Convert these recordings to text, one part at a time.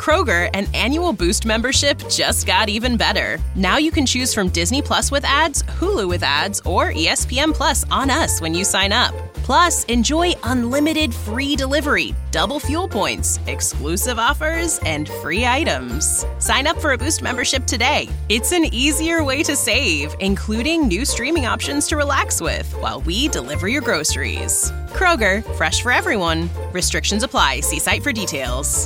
Kroger, an annual Boost membership just got even better. Now you can choose from Disney Plus with ads, Hulu with ads, or ESPN Plus on us when you sign up. Plus, enjoy unlimited free delivery, double fuel points, exclusive offers, and free items. Sign up for a Boost membership today. It's an easier way to save, including new streaming options to relax with while we deliver your groceries. Kroger, fresh for everyone. Restrictions apply. See site for details.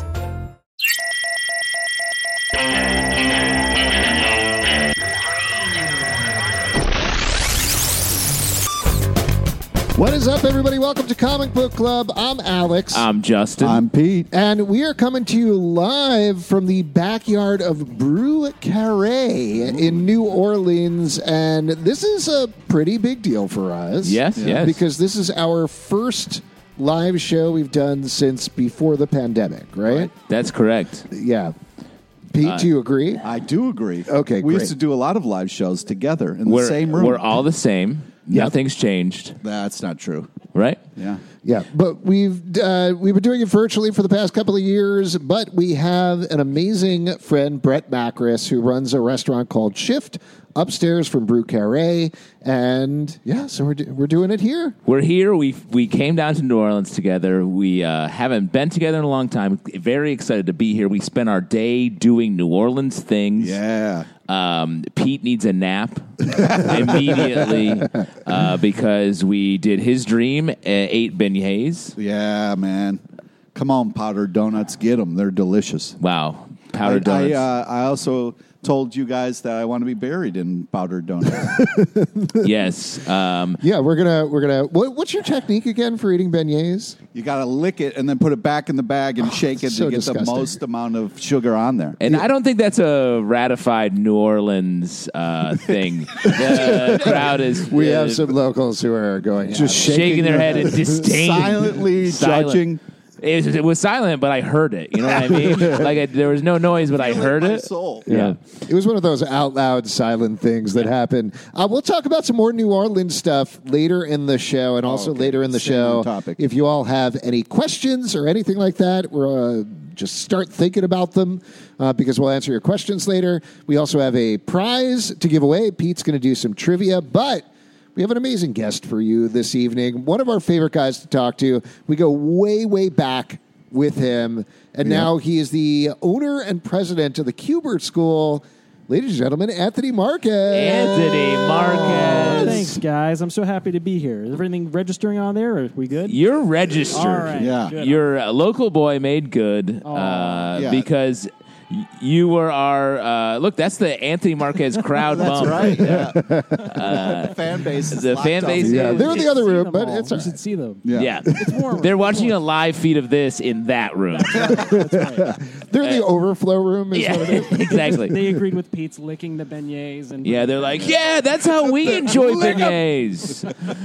What is up, everybody? Welcome to Comic Book Club. I'm Alex. I'm Justin. I'm Pete. And we are coming to you live from the backyard of Brew Carré in New Orleans. And this is a pretty big deal for us. Yes. Because this is our first live show we've done since before the pandemic, right? That's correct. Yeah. Pete, do you agree? I do agree. Okay, We great. used to do a lot of live shows together in the same room. We're all the same. Yep. Nothing's changed, That's not true. right? Yeah. Yeah, but we've been doing it virtually for the past couple of years, but we have an amazing friend, Brett Macris, who runs a restaurant called Shift upstairs from Brew Carré, and yeah, so we're doing it here. We're here. We came down to New Orleans together. We haven't been together in a long time. Very excited to be here. We spent our day doing New Orleans things. Yeah. Pete needs a nap immediately because we did his dream, ate beignets. Yeah, man. Come on, powdered donuts. Get them. They're delicious. Wow, powdered donuts. I also told you guys that I want to be buried in powdered donuts. Yes. Yeah, we're gonna. What's your technique again for eating beignets? You got to lick it and then put it back in the bag and shake it so to get disgusting. the most amount of sugar on there. And I don't think that's a ratified New Orleans thing. The crowd is We have some locals who are going just shaking their head in disdain, Silently judging. It was silent, but I heard it. You know what I mean? There was no noise, but I heard My it. soul. Yeah. It was one of those out loud silent things that happen. We'll talk about some more New Orleans stuff later in the show, and also later in the Same show. topic. If you all have any questions or anything like that, we're just start thinking about them because we'll answer your questions later. We also have a prize to give away. Pete's going to do some trivia, but we have an amazing guest for you this evening. One of our favorite guys to talk to. We go way, way back with him, and now he is the owner and president of the Kubert School. Ladies and gentlemen, Anthony Marquez. Anthony Marquez. Thanks, guys. I'm so happy to be here. Is everything registering on there? Are we good? You're registered. All right. Yeah. Good. You're a local boy made good because you were our look. That's the Anthony Marquez crowd bump. Right, yeah. The fan base is The locked fan up. base Yeah, is- they're in the other See room, them but all. it's You all should right. see them. Yeah. It's warm. They're watching a live feed of this in that room. They're in the overflow room. Is what it is. Exactly. They agreed with Pete's licking the beignets. And Yeah, they're like, yeah, that's how we enjoy beignets.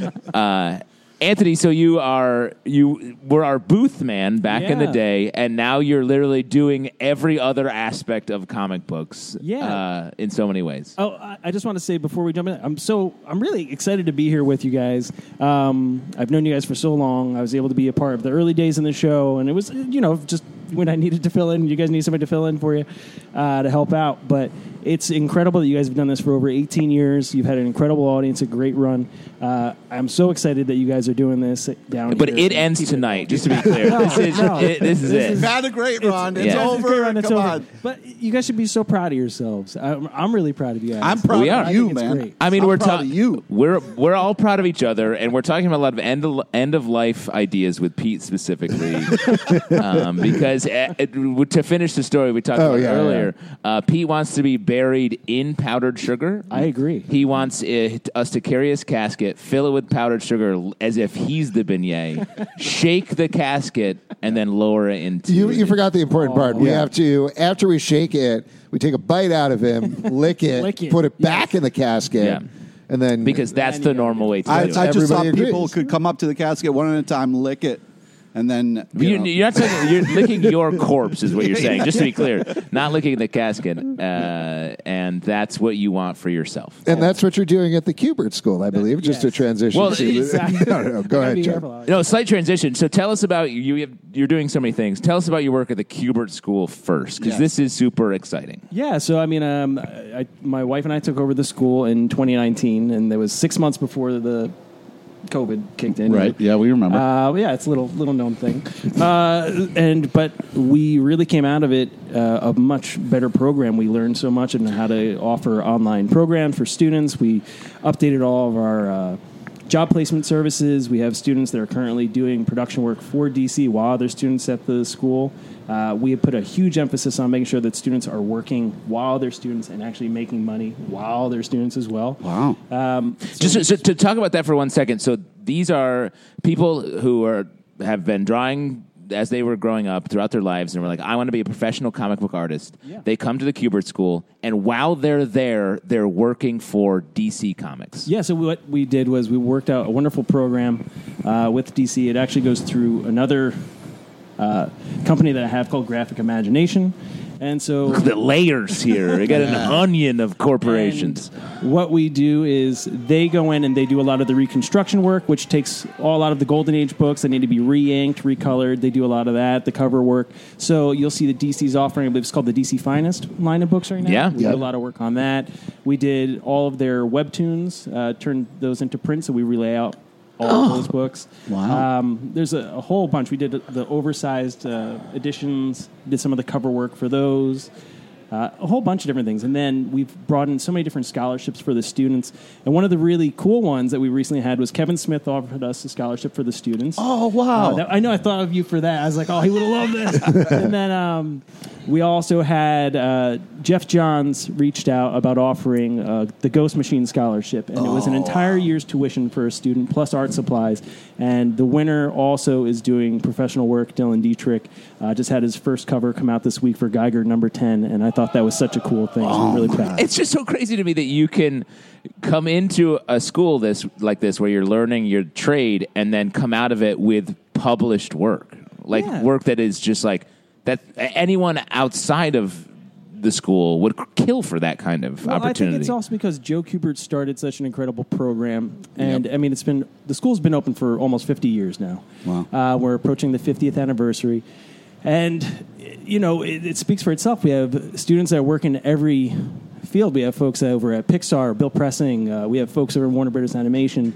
Anthony, so you were our booth man back in the Yeah. day, and now you're literally doing every other aspect of comic books. Yeah. In so many ways. Oh, I just want to say before we jump in, I'm really excited to be here with you guys. I've known you guys for so long. I was able to be a part of the early days in the show, and it was, just when I needed to fill in. You guys need somebody to fill in for you to help out. But it's incredible that you guys have done this for over 18 years. You've had an incredible audience, a great run. I'm so excited that you guys are doing this down But here. it ends tonight, just to be clear. This is it. Had a great run. It's yeah. over. It's Come over. on. But you guys should be so proud of yourselves. I'm really proud of you guys. I'm proud We are. of I you, think it's man. great. I mean, I'm we're proud of you. We're all proud of each other, and we're talking about a lot of end of life ideas with Pete specifically, because to finish the story we talked about earlier, Pete wants to be buried in powdered sugar. I agree. He wants us to carry his casket, fill it with powdered sugar as if he's the beignet, shake the casket, and then lower it into. You forgot the important part. We have to, after we shake it, we take a bite out of him, lick it, put it back in the casket, Yeah. and then because that's the normal way to I do it. just thought Everybody people agrees. could come up to the casket one at a time, lick it, And then you're not saying you're licking your corpse, is what you're saying. Just to be clear, not licking the casket, and that's what you want for yourself. And that's what you're doing at the Kubert School, I believe. Just to transition. Well, exactly. No, go ahead, John. No, slight transition. So tell us about you're doing so many things. Tell us about your work at the Kubert School first, because this is super exciting. Yeah, so I mean, my wife and I took over the school in 2019, and there was 6 months before the COVID kicked in. Right. Yeah, we remember. Yeah, it's a little known thing. But we really came out of it a much better program. We learned so much on how to offer online programs for students. We updated all of our job placement services. We have students that are currently doing production work for DC while they're students at the school. We have put a huge emphasis on making sure that students are working while they're students and actually making money while they're students as well. Wow. So to talk about that for 1 second. So these are people who have been drawing as they were growing up throughout their lives, and were like, I want to be a professional comic book artist. Yeah. They come to the Kubert School, and while they're there, they're working for DC Comics. Yeah, so what we did was we worked out a wonderful program with DC. It actually goes through another company that I have called Graphic Imagination. And so look at the layers here. I got an onion of corporations. And what we do is they go in and they do a lot of the reconstruction work, which takes a lot of the Golden Age books that need to be re-inked, recolored. They do a lot of that, the cover work. So you'll see the DC's offering, I believe it's called the DC Finest line of books right now. Yeah. We do a lot of work on that. We did all of their webtoons, turned those into print, so we relay out all of those books. Wow. There's a whole bunch. We did the oversized editions, did some of the cover work for those, a whole bunch of different things. And then we've brought in so many different scholarships for the students. And one of the really cool ones that we recently had was Kevin Smith offered us a scholarship for the students. Oh, wow. I know I thought of you for that. I was like, oh, he would have loved this. And then we also had Jeff Johns reached out about offering the Ghost Machine Scholarship. And it was an entire year's tuition for a student plus art supplies. And the winner also is doing professional work. Dylan Dietrich just had his first cover come out this week for Geiger number 10. And I thought that was such a cool thing. So I'm really proud. It's just so crazy to me that you can come into a school like this where you're learning your trade and then come out of it with published work. Work that is just like that anyone outside of the school would kill for that kind of opportunity. I think it's also because Joe Kubert started such an incredible program. And, I mean, the school's been open for almost 50 years now. Wow. We're approaching the 50th anniversary. And, it speaks for itself. We have students that work in every field. We have folks over at Pixar, Bill Pressing. We have folks over in Warner Brothers Animation,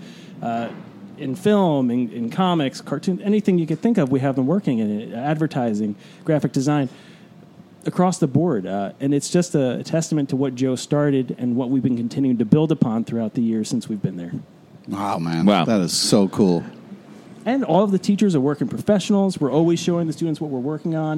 in film, in comics, cartoons, anything you could think of, we have them working in it. Advertising, graphic design, across the board. And it's just a testament to what Joe started and what we've been continuing to build upon throughout the years since we've been there. Wow, man. Wow. That is so cool. And all of the teachers are working professionals. We're always showing the students what we're working on.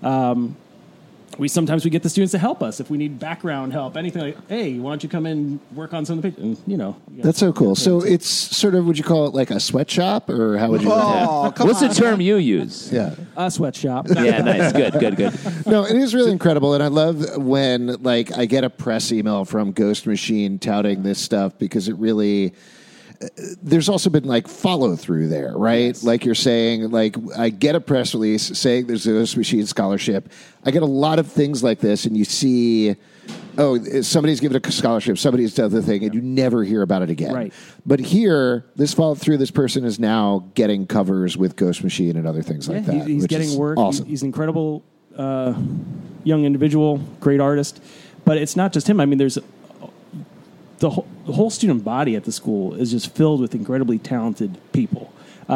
Sometimes we get the students to help us if we need background help, anything like, hey, why don't you come in and work on some of the pictures? And, That's so cool. So it's sort of, would you call it like a sweatshop, or how would you? What's the term you use? Yeah, a sweatshop. Yeah, nice, good. No, it is really incredible, and I love when I get a press email from Ghost Machine touting this stuff, because it really. There's also been follow through there, right? Yes. Like you're saying, I get a press release saying there's a Ghost Machine scholarship. I get a lot of things like this, and you see, somebody's given a scholarship, somebody's done the thing, and you never hear about it again. Right. But here, this follow through, this person is now getting covers with Ghost Machine and other things like that. He's getting work. Awesome. He's an incredible young individual, great artist. But it's not just him. I mean, there's the whole student body at the school is just filled with incredibly talented people.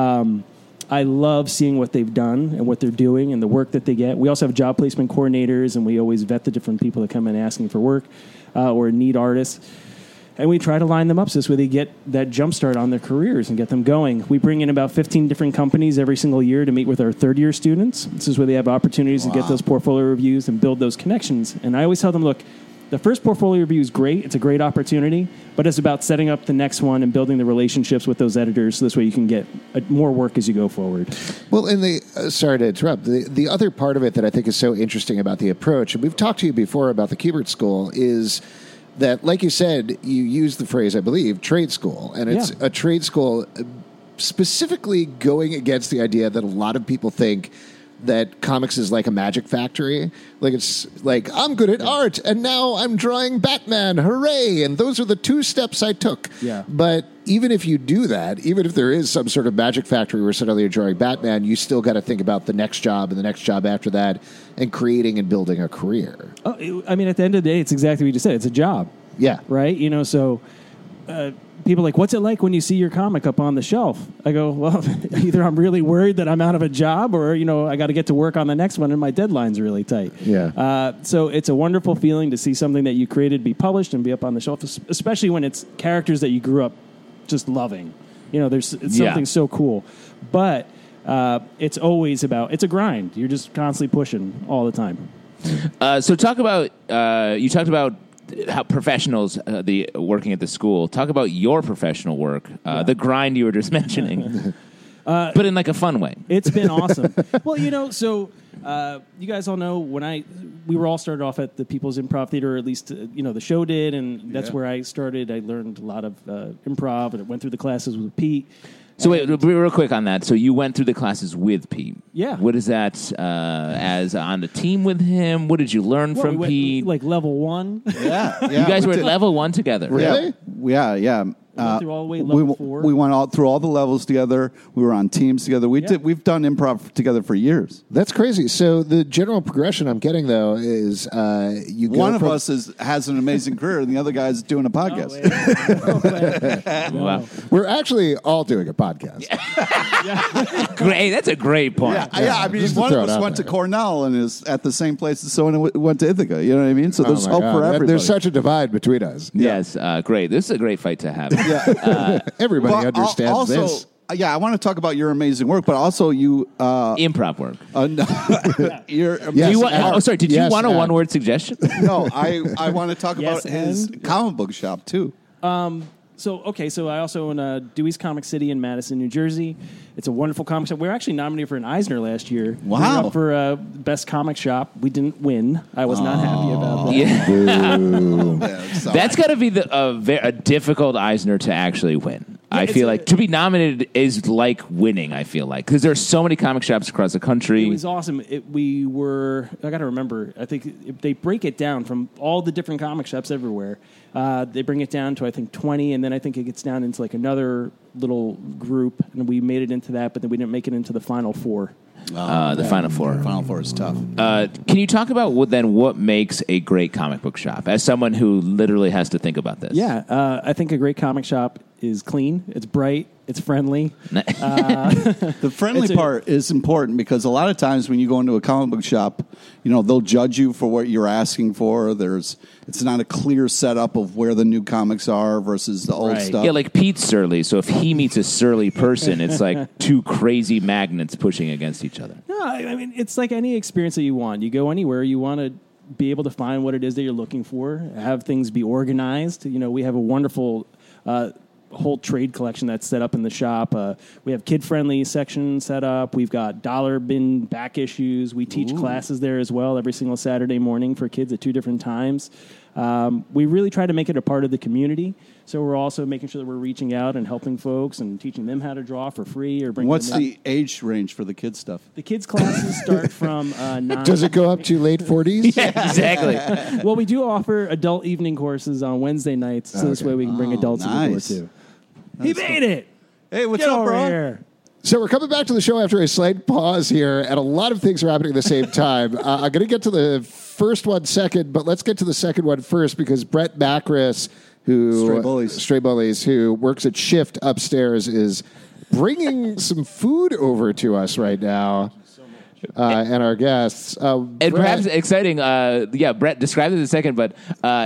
I love seeing what they've done and what they're doing and the work that they get. We also have job placement coordinators, and we always vet the different people that come in asking for work or need artists. And we try to line them up so this way they get that jump start on their careers and get them going. We bring in about 15 different companies every single year to meet with our third-year students. This is where they have opportunities to get those portfolio reviews and build those connections. And I always tell them, look, the first portfolio review is great. It's a great opportunity, but it's about setting up the next one and building the relationships with those editors so this way you can get more work as you go forward. Well, and sorry to interrupt, the other part of it that I think is so interesting about the approach, and we've talked to you before about the Kubert School, is that, like you said, you use the phrase, I believe, trade school, and it's a trade school specifically going against the idea that a lot of people think that comics is like a magic factory. Like, it's like, I'm good at art, and now I'm drawing Batman, hooray, and those are the 2 steps I took. Yeah. But even if you do that, even if there is some sort of magic factory where suddenly you're drawing Batman, you still got to think about the next job and the next job after that, and creating and building a career. Oh, I mean, at the end of the day, it's exactly what you just said. It's a job. Yeah. Right? You know, so people are like, what's it like when you see your comic up on the shelf? I go, well, either I'm really worried that I'm out of a job, or, you know, I got to get to work on the next one and my deadline's really tight. Yeah. So it's a wonderful feeling to see something that you created be published and be up on the shelf, especially when it's characters that you grew up just loving. You know, it's something so cool. But it's always it's a grind. You're just constantly pushing all the time. So talk about, you talked about how professionals, the working at the school. Talk about your professional work, the grind you were just mentioning, but in like a fun way. It's been awesome. Well, you know, so you guys all know we were all started off at the People's Improv Theater, or at least you know the show did, and that's where I started. I learned a lot of improv, and I went through the classes with Pete. So wait, real quick on that. So you went through the classes with Pete. Yeah. What is that as on the team with him? What did you learn from Pete? Like level 1. Yeah. You guys were at level 1 together. Really? Yeah. Went through all the way level 4. We went through all the levels together. We were on teams together. We've done improv together for years. That's crazy. So the general progression I'm getting, though, is you go One of us has an amazing career, and the other guy's doing a podcast. Wow. We're actually all doing a podcast. Great. That's a great point. Yeah, I mean, Just to one throw of it us out went to there. Cornell and is at the same place as someone who went to Ithaca. You know what I mean? So there's Oh my hope God. for everybody. There's such a divide between us. Yes. Great. This is a great fight to have. Everybody But understands also, this. Yeah, I want to talk about your amazing work, but also you. Improv work. Your Yes, Sorry. Did you want a one-word suggestion? No, I want to talk Yes, about his and? comic book shop too. So I also own Dewey's Comic City in Madison, New Jersey. It's a wonderful comic shop. We were actually nominated for an Eisner last year. Wow. We were up for best comic shop. We didn't win. I was not happy about that. Yeah. That's got to be a difficult Eisner to actually win. I feel like to be nominated is like winning, I feel like, because there's so many comic shops across the country. It was awesome. I got to remember, I think they break it down from all the different comic shops everywhere. They bring it down to, I think, 20, and then I think it gets down into like another little group, and we made it into that, but then we didn't make it into the final 4. The Final Four. Final Four is tough. Can you talk about what makes a great comic book shop, as someone who literally has to think about this? Yeah, I think a great comic shop is clean, it's bright, it's friendly. The friendly part is important because a lot of times when you go into a comic book shop, you know, they'll judge you for what you're asking for. It's not a clear setup of where the new comics are versus the old stuff. Yeah, like Pete's surly, so if he meets a surly person, it's like 2 crazy magnets pushing against each other. No, I mean, it's like any experience that you want. You go anywhere, you want to be able to find what it is that you're looking for, have things be organized. You know, we have a wonderful whole trade collection that's set up in the shop. We have kid-friendly section set up. We've got dollar bin back issues. We teach classes there as well every single Saturday morning for kids at 2 different times. We really try to make it a part of the community. So we're also making sure that we're reaching out and helping folks and teaching them how to draw for free or bring. What's them the age range for the kids stuff? The kids' classes start from 9. Does it go up to late 40s? Yeah, exactly. Well, we do offer adult evening courses on Wednesday nights, so this way we can bring adults in the door too. He made it. Hey, what's Get up, over bro? here. So we're coming back to the show after a slight pause here, and a lot of things are happening at the same time. I'm going to get to the first one second, but let's get to the second one first because Brett Macris, Stray Bullies, who works at Shift upstairs, is bringing some food over to us right now. And our guests. And perhaps exciting, Brett described it in a second, but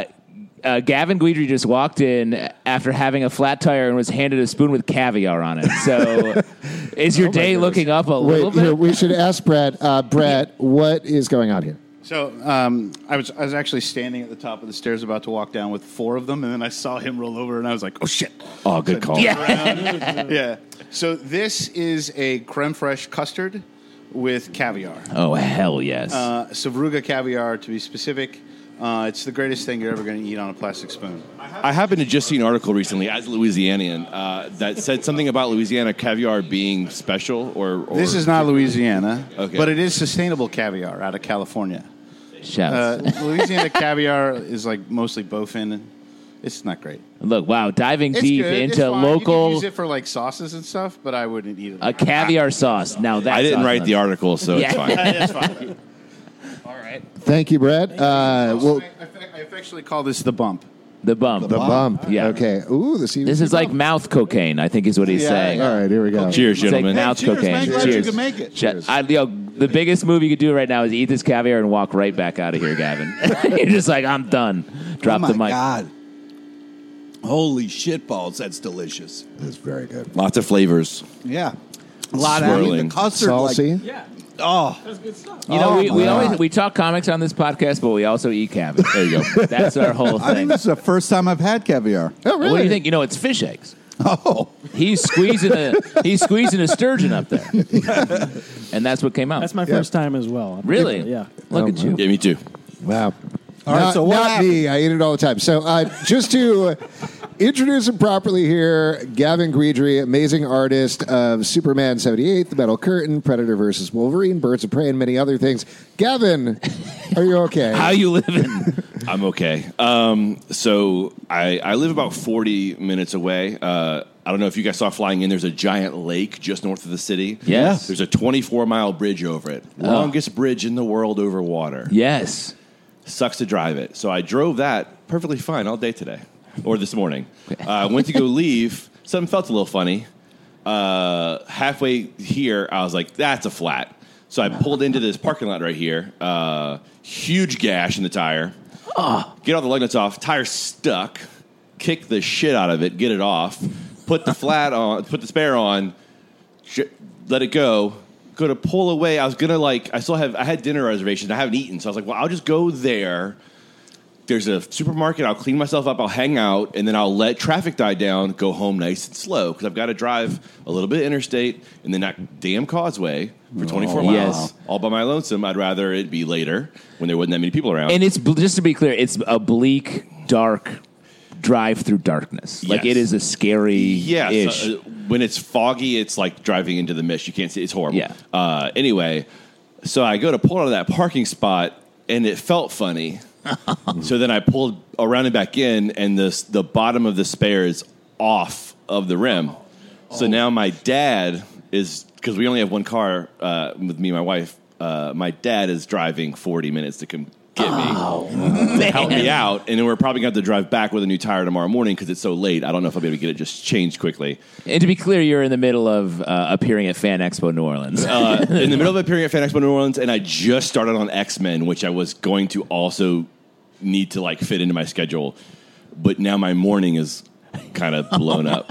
Gavin Guidry just walked in after having a flat tire and was handed a spoon with caviar on it. So is your day looking up a little bit? Here, we should ask Brett. Brett, what is going on here? So I was actually standing at the top of the stairs about to walk down with 4 of them, and then I saw him roll over, and I was like, oh, shit. Oh, good call. Yeah. So this is a creme fraiche custard with caviar. Oh, hell yes. Sevruga caviar, to be specific. It's the greatest thing you're ever going to eat on a plastic spoon. I happened to just see an article recently, as a Louisianian, that said something about Louisiana caviar being special. Or This is not Louisiana, Okay. but it is sustainable caviar out of California. Shouts. Louisiana caviar is like mostly bowfin. It's not great. Look, wow, diving It's deep good. It's into fine. You local can use it for like sauces and stuff, but I wouldn't eat it. a caviar sauce. Now that's I didn't write awesome. the article, so Yeah. it's fine. That's fine. Thank you, Brett. Well, I affectionately call this the bump. The bump. the bump. Yeah. Okay. Ooh, the CBC This is like bump. mouth cocaine, I think is what he's saying. All right, here we go. Cheers, It's like gentlemen. mouth Cheers, cocaine. man. Glad Cheers. you could make it. The biggest move you could do right now is eat this caviar and walk right back out of here, Gavin. You're just like, I'm done. Drop oh the my mic. God. Holy shit balls, that's delicious. That's very good. Lots of flavors. Yeah. A lot of Swirling. the custard. Saucy. Oh, You know, Oh, my God. we talk comics on this podcast, but we also eat caviar. There you go. That's our whole I think thing. this is the first time I've had caviar. Oh, really? What do you think? You know, it's fish eggs. Oh, He's squeezing a sturgeon up there, and that's what came out. That's my first time as well. Really? Yeah. Look at you. Yeah, me too. Wow. All right, Not, so what not happened? me. I eat it all the time. So just to introduce him properly here, Gavin Guidry, amazing artist of Superman 78, The Metal Curtain, Predator vs. Wolverine, Birds of Prey, and many other things. Gavin, are you okay? How you living? I'm okay. So I live about 40 minutes away. I don't know if you guys saw flying in. There's a giant lake just north of the city. Yes. There's a 24-mile bridge over it. Longest bridge in the world over water. Yes. Sucks to drive it. So I drove that perfectly fine all day today, or this morning. Went to go leave. Something felt a little funny. Halfway here, I was like, that's a flat. So I pulled into this parking lot right here. Huge gash in the tire. Get all the lug nuts off. Tire stuck. Kick the shit out of it. Get it off. Put the flat on. Put the spare on. Let it go. Go to pull away. I was gonna I had dinner reservations. I haven't eaten, so I was like, well, I'll just go there. There's a supermarket. I'll clean myself up. I'll hang out, and then I'll let traffic die down. Go home nice and slow because I've got to drive a little bit interstate and then that damn causeway for 24 miles Yes. all by my lonesome. I'd rather it be later when there wasn't that many people around. And it's just to be clear, it's a bleak, dark drive through darkness. Like Yes. it is a scary ish. When it's foggy, it's like driving into the mist. You can't see. It's horrible. Yeah. Anyway, so I go to pull out of that parking spot, and it felt funny. So then I pulled around and back in, and the bottom of the spare is off of the rim. So now my dad is, because we only have one car with me and my wife, my dad is driving 40 minutes to come get me, to help me out. And then we're probably going to have to drive back with a new tire tomorrow morning because it's so late. I don't know if I'll be able to get it just changed quickly. And to be clear, you're in the middle of appearing at Fan Expo New Orleans. In the middle of appearing at Fan Expo New Orleans, and I just started on X-Men, which I was going to also need to like fit into my schedule. But now my morning is kind of blown up.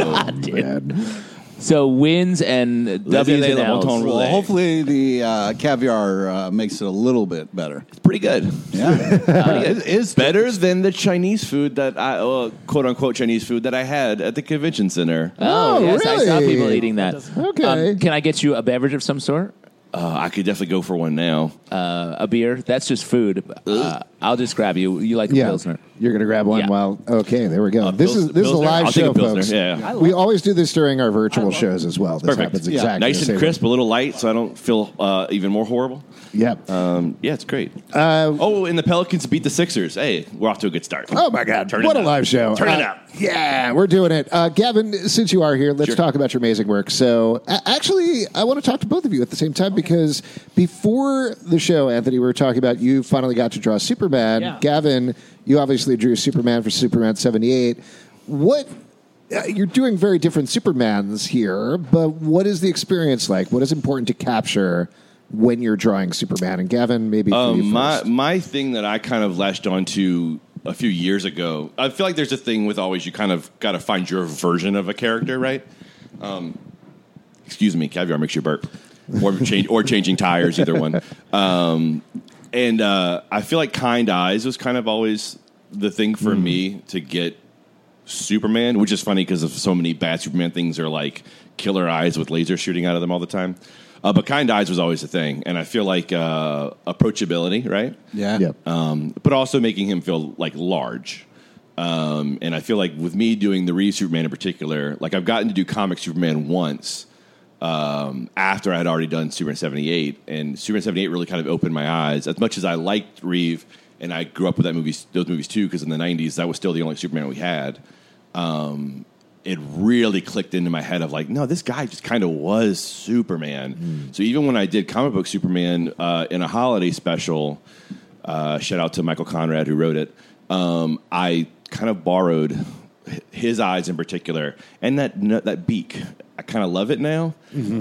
So wins and W's and L's. well, hopefully the caviar makes it a little bit better. It's pretty good. Yeah, it is Better than the Chinese food that I, quote unquote Chinese food that I had at the convention center. Oh, yes, I saw really? people eating that. Okay. Can I get you a beverage of some sort? I could definitely go for one now. A beer? That's just food. I'll just grab you. You like a Yeah. Pilsner. You're going to grab one Yeah. while. Okay, there we go. This is a Pilsner? live I'll take show, a Pilsner, folks. yeah. We always do this during our virtual shows as well. This Perfect. happens Yeah. exactly Nice the same and crisp, a little light, so I don't feel even more horrible. way. Yep. Yeah, it's great. And the Pelicans beat the Sixers. Hey, we're off to a good start. Oh my God! Turn What it a up. live show! Turn it up. Yeah, we're doing it. Gavin, since you are here, let's Sure. talk about your amazing work. So, actually, I want to talk to both of you at the same time because before the show, Anthony, we were talking about you finally got to draw Superman. Yeah. Gavin, you obviously drew Superman for Superman 78. What? You're doing very different Supermans here, but what is the experience like? What is important to capture when you're drawing Superman? And Gavin, maybe for you first. My thing that I kind of latched onto a few years ago, I feel like there's a thing with always you kind of got to find your version of a character, right? Excuse me, caviar makes you burp. Or changing tires, either one. And I feel like Kind Eyes was kind of always the thing for me to get Superman, which is funny because of so many bad Superman things are like killer eyes with lasers shooting out of them all the time. But kind eyes was always a thing, and I feel like approachability, right? Yeah. Yep. But also making him feel like large. And I feel like with me doing the Reeve Superman in particular, like I've gotten to do comic Superman once after I had already done Superman 78, and Superman 78 really kind of opened my eyes. As much as I liked Reeve, and I grew up with those movies too, because in the 90s that was still the only Superman we had. It really clicked into my head of like, no, this guy just kind of was Superman. So even when I did comic book Superman in a holiday special, shout out to Michael Conrad who wrote it, I kind of borrowed his eyes in particular and that beak. I kind of love it now.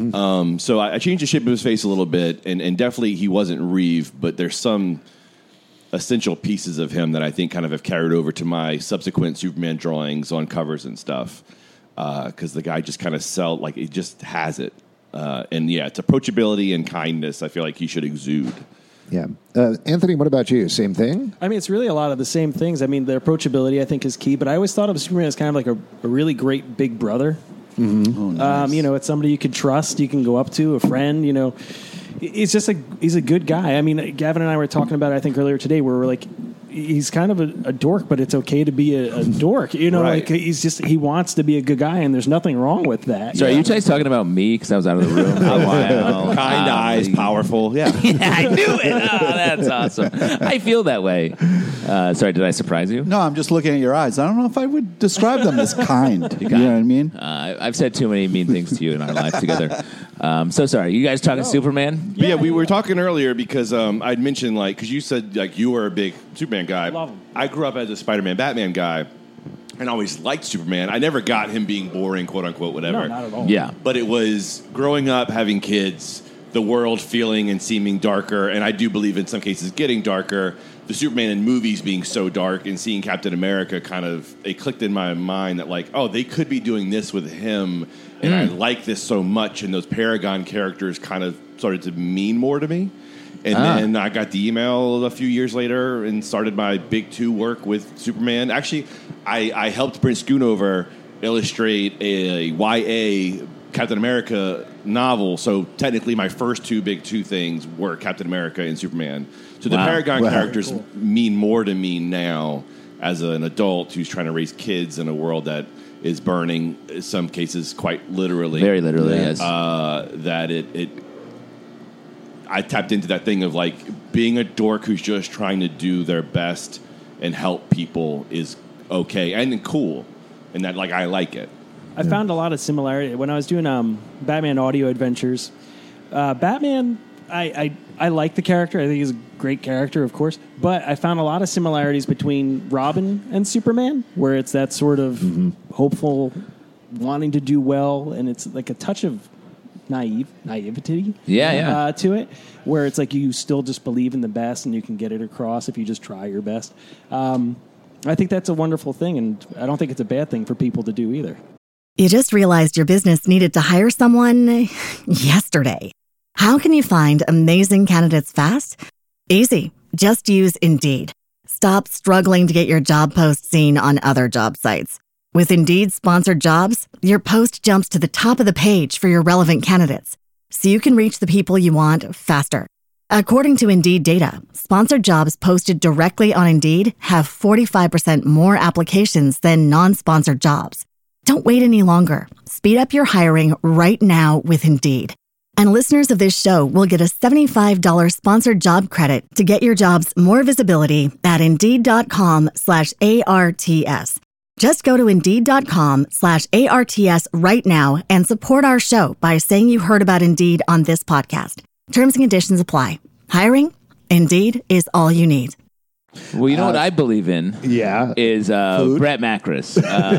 So I changed the shape of his face a little bit, and definitely he wasn't Reeve, but there's some essential pieces of him that I think kind of have carried over to my subsequent Superman drawings on covers and stuff. Because the guy just kind of like he just has it. And yeah, it's approachability and kindness. I feel like he should exude. Yeah. Anthony, what about you? Same thing? I mean, it's really a lot of the same things. I mean, the approachability, I think, is key. But I always thought of Superman as kind of like a really great big brother. Oh, nice. It's somebody you can trust, you can go up to, a friend, He's a good guy. I mean, Gavin and I were talking about it, I think, earlier today, where we're like, he's kind of a dork, but it's okay to be a dork. Right. Like he wants to be a good guy, and there's nothing wrong with that. So are you guys talking about me because I was out of the room for a while? Kind eyes, powerful. Yeah. Yeah, I knew it. Oh, that's awesome. I feel that way. Sorry, did I surprise you? No, I'm just looking at your eyes. I don't know if I would describe them as kind. You know what I mean? I've said too many mean things to you in our life together. So sorry. You guys talking Superman? But yeah, we were talking earlier because I'd mentioned because you said you were a big Superman guy. Love him. I grew up as a Spider-Man, Batman guy, and always liked Superman. I never got him being boring, quote unquote, whatever. No, not at all. Yeah. But it was growing up, having kids, the world feeling and seeming darker, and I do believe in some cases getting darker. The Superman in movies being so dark, and seeing Captain America it clicked in my mind that they could be doing this with him, and I like this so much, and those Paragon characters kind of started to mean more to me. And then I got the email a few years later and started my big 2 work with Superman. Actually, I helped Brent Schoonover illustrate a YA Captain America novel. So technically my first 2 big 2 things were Captain America and Superman. So the Paragon characters mean more to me now as an adult who's trying to raise kids in a world that is burning, in some cases quite literally. Very literally, yes. That I tapped into that thing of being a dork who's just trying to do their best and help people is okay and cool, and that I like it. I found a lot of similarity when I was doing Batman audio adventures. Batman, I like the character. I think he's a great character, of course. But I found a lot of similarities between Robin and Superman, where it's that sort of hopeful, wanting to do well, and it's like a touch of naivety to it, where it's you still just believe in the best and you can get it across if you just try your best. I think that's a wonderful thing, and I don't think it's a bad thing for people to do either. You just realized your business needed to hire someone yesterday. How can you find amazing candidates fast? Easy. Just use Indeed. Stop struggling to get your job post seen on other job sites. With Indeed sponsored jobs, your post jumps to the top of the page for your relevant candidates, so you can reach the people you want faster. According to Indeed data, sponsored jobs posted directly on Indeed have 45% more applications than non-sponsored jobs. Don't wait any longer. Speed up your hiring right now with Indeed. And listeners of this show will get a $75 sponsored job credit to get your jobs more visibility at Indeed.com/ARTS. Just go to Indeed.com/ARTS right now and support our show by saying you heard about Indeed on this podcast. Terms and conditions apply. Hiring? Indeed is all you need. Well, you know what I believe in? Yeah. Is Brett Macris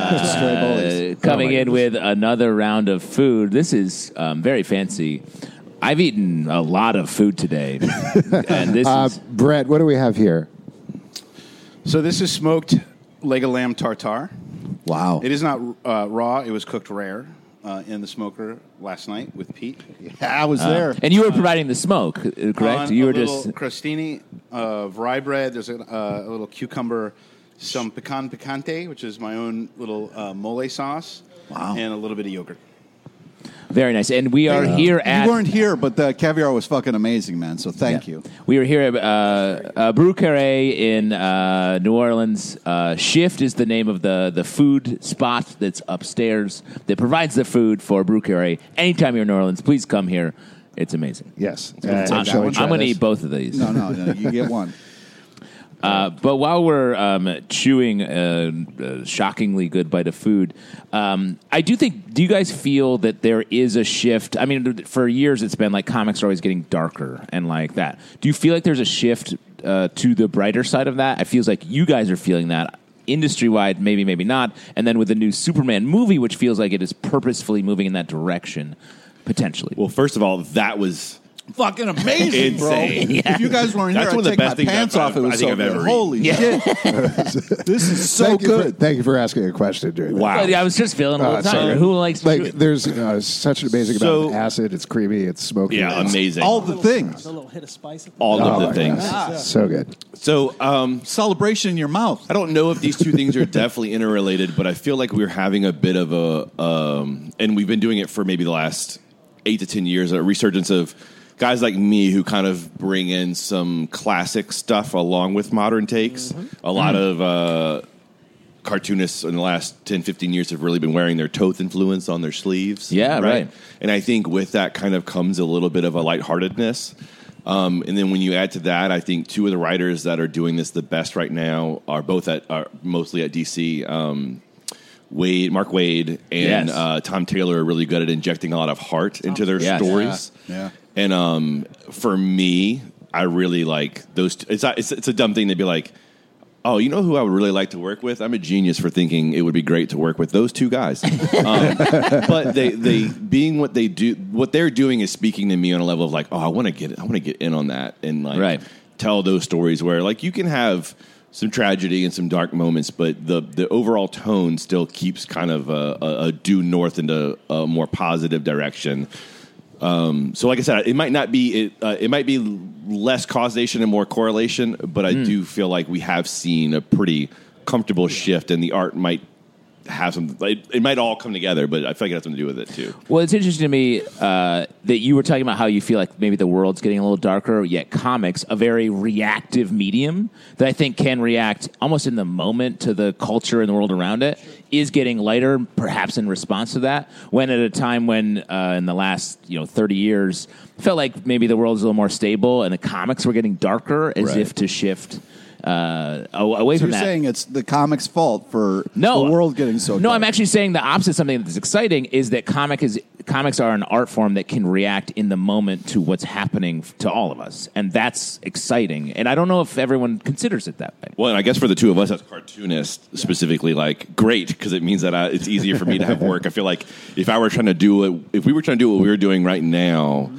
coming in with another round of food. This is very fancy. I've eaten a lot of food today. And this is... Brett, what do we have here? So this is smoked leg of lamb tartare. Wow. It is not raw. It was cooked rare in the smoker last night with Pete. Yeah, I was there. And you were providing the smoke, correct? You were just crostini of rye bread. There's a little cucumber, some pecan picante, which is my own little mole sauce. Wow. And a little bit of yogurt. Very nice. And we are here at... You weren't here, but the caviar was fucking amazing, man. So thank you. We are here at Brew Carré in New Orleans. Shift is the name of the food spot that's upstairs that provides the food for Brew Carré. Anytime you're in New Orleans, please come here. It's amazing. Yes. I'm going to eat both of these. No, you get one. But while we're chewing a shockingly good bite of food, I do think, do you guys feel that there is a shift? I mean, for years it's been like comics are always getting darker and like that. Do you feel like there's a shift to the brighter side of that? It feels like you guys are feeling that. Industry-wide, maybe not. And then with the new Superman movie, which feels like it is purposefully moving in that direction, potentially. Well, first of all, that was... fucking amazing, bro. Yeah. If you guys weren't here, That's one I'd of the take best my things pants off. It was so I've good. ever eaten. Holy shit. This is so good. Thank you for asking a question during that. Wow. I was just feeling a little sorry. tired. Who likes Like, chewing? there's such an amazing amount of acid. It's creamy. It's smoky. Yeah, It's amazing. All the things. A little hit of spice. All Oh of my the things. God. So good. So, Celebration in your mouth. I don't know if these two things are definitely interrelated, but I feel like we're having a bit of a, and we've been doing it for maybe the last 8 to 10 years, a resurgence of guys like me who kind of bring in some classic stuff along with modern takes. A lot of cartoonists in the last 10, 15 years have really been wearing their Toth influence on their sleeves. Yeah, right. And I think with that kind of comes a little bit of a lightheartedness. And then when you add to that, I think two of the writers that are doing this the best right now are mostly at DC. Mark Waid and Tom Taylor are really good at injecting a lot of heart into their stories. Yeah. And for me, I really like those. It's a dumb thing to be like, oh, you know who I would really like to work with? I'm a genius for thinking it would be great to work with those two guys. But they being what they do, what they're doing is speaking to me on a level of like, oh, I want to get in on that and like tell those stories where like you can have some tragedy and some dark moments, but the overall tone still keeps kind of a due north into a more positive direction. So, like I said, it might be less causation and more correlation, but I do feel like we have seen a pretty comfortable shift, and the art might have some. It might all come together, but I feel like it has something to do with it too. Well, it's interesting to me that you were talking about how you feel like maybe the world's getting a little darker, yet comics, a very reactive medium that I think can react almost in the moment to the culture and the world around it, is getting lighter, perhaps in response to that, when at a time when in the last 30 years, felt like maybe the world was a little more stable and the comics were getting darker as if to shift away from that. You're saying it's the comics' fault for the world getting so dark. No, I'm actually saying the opposite. Something that's exciting is that comics are an art form that can react in the moment to what's happening to all of us, and that's exciting. And I don't know if everyone considers it that way. Well, and I guess for the two of us as cartoonists specifically, like great, because it means that it's easier for me to have work. I feel like if we were trying to do what we were doing right now,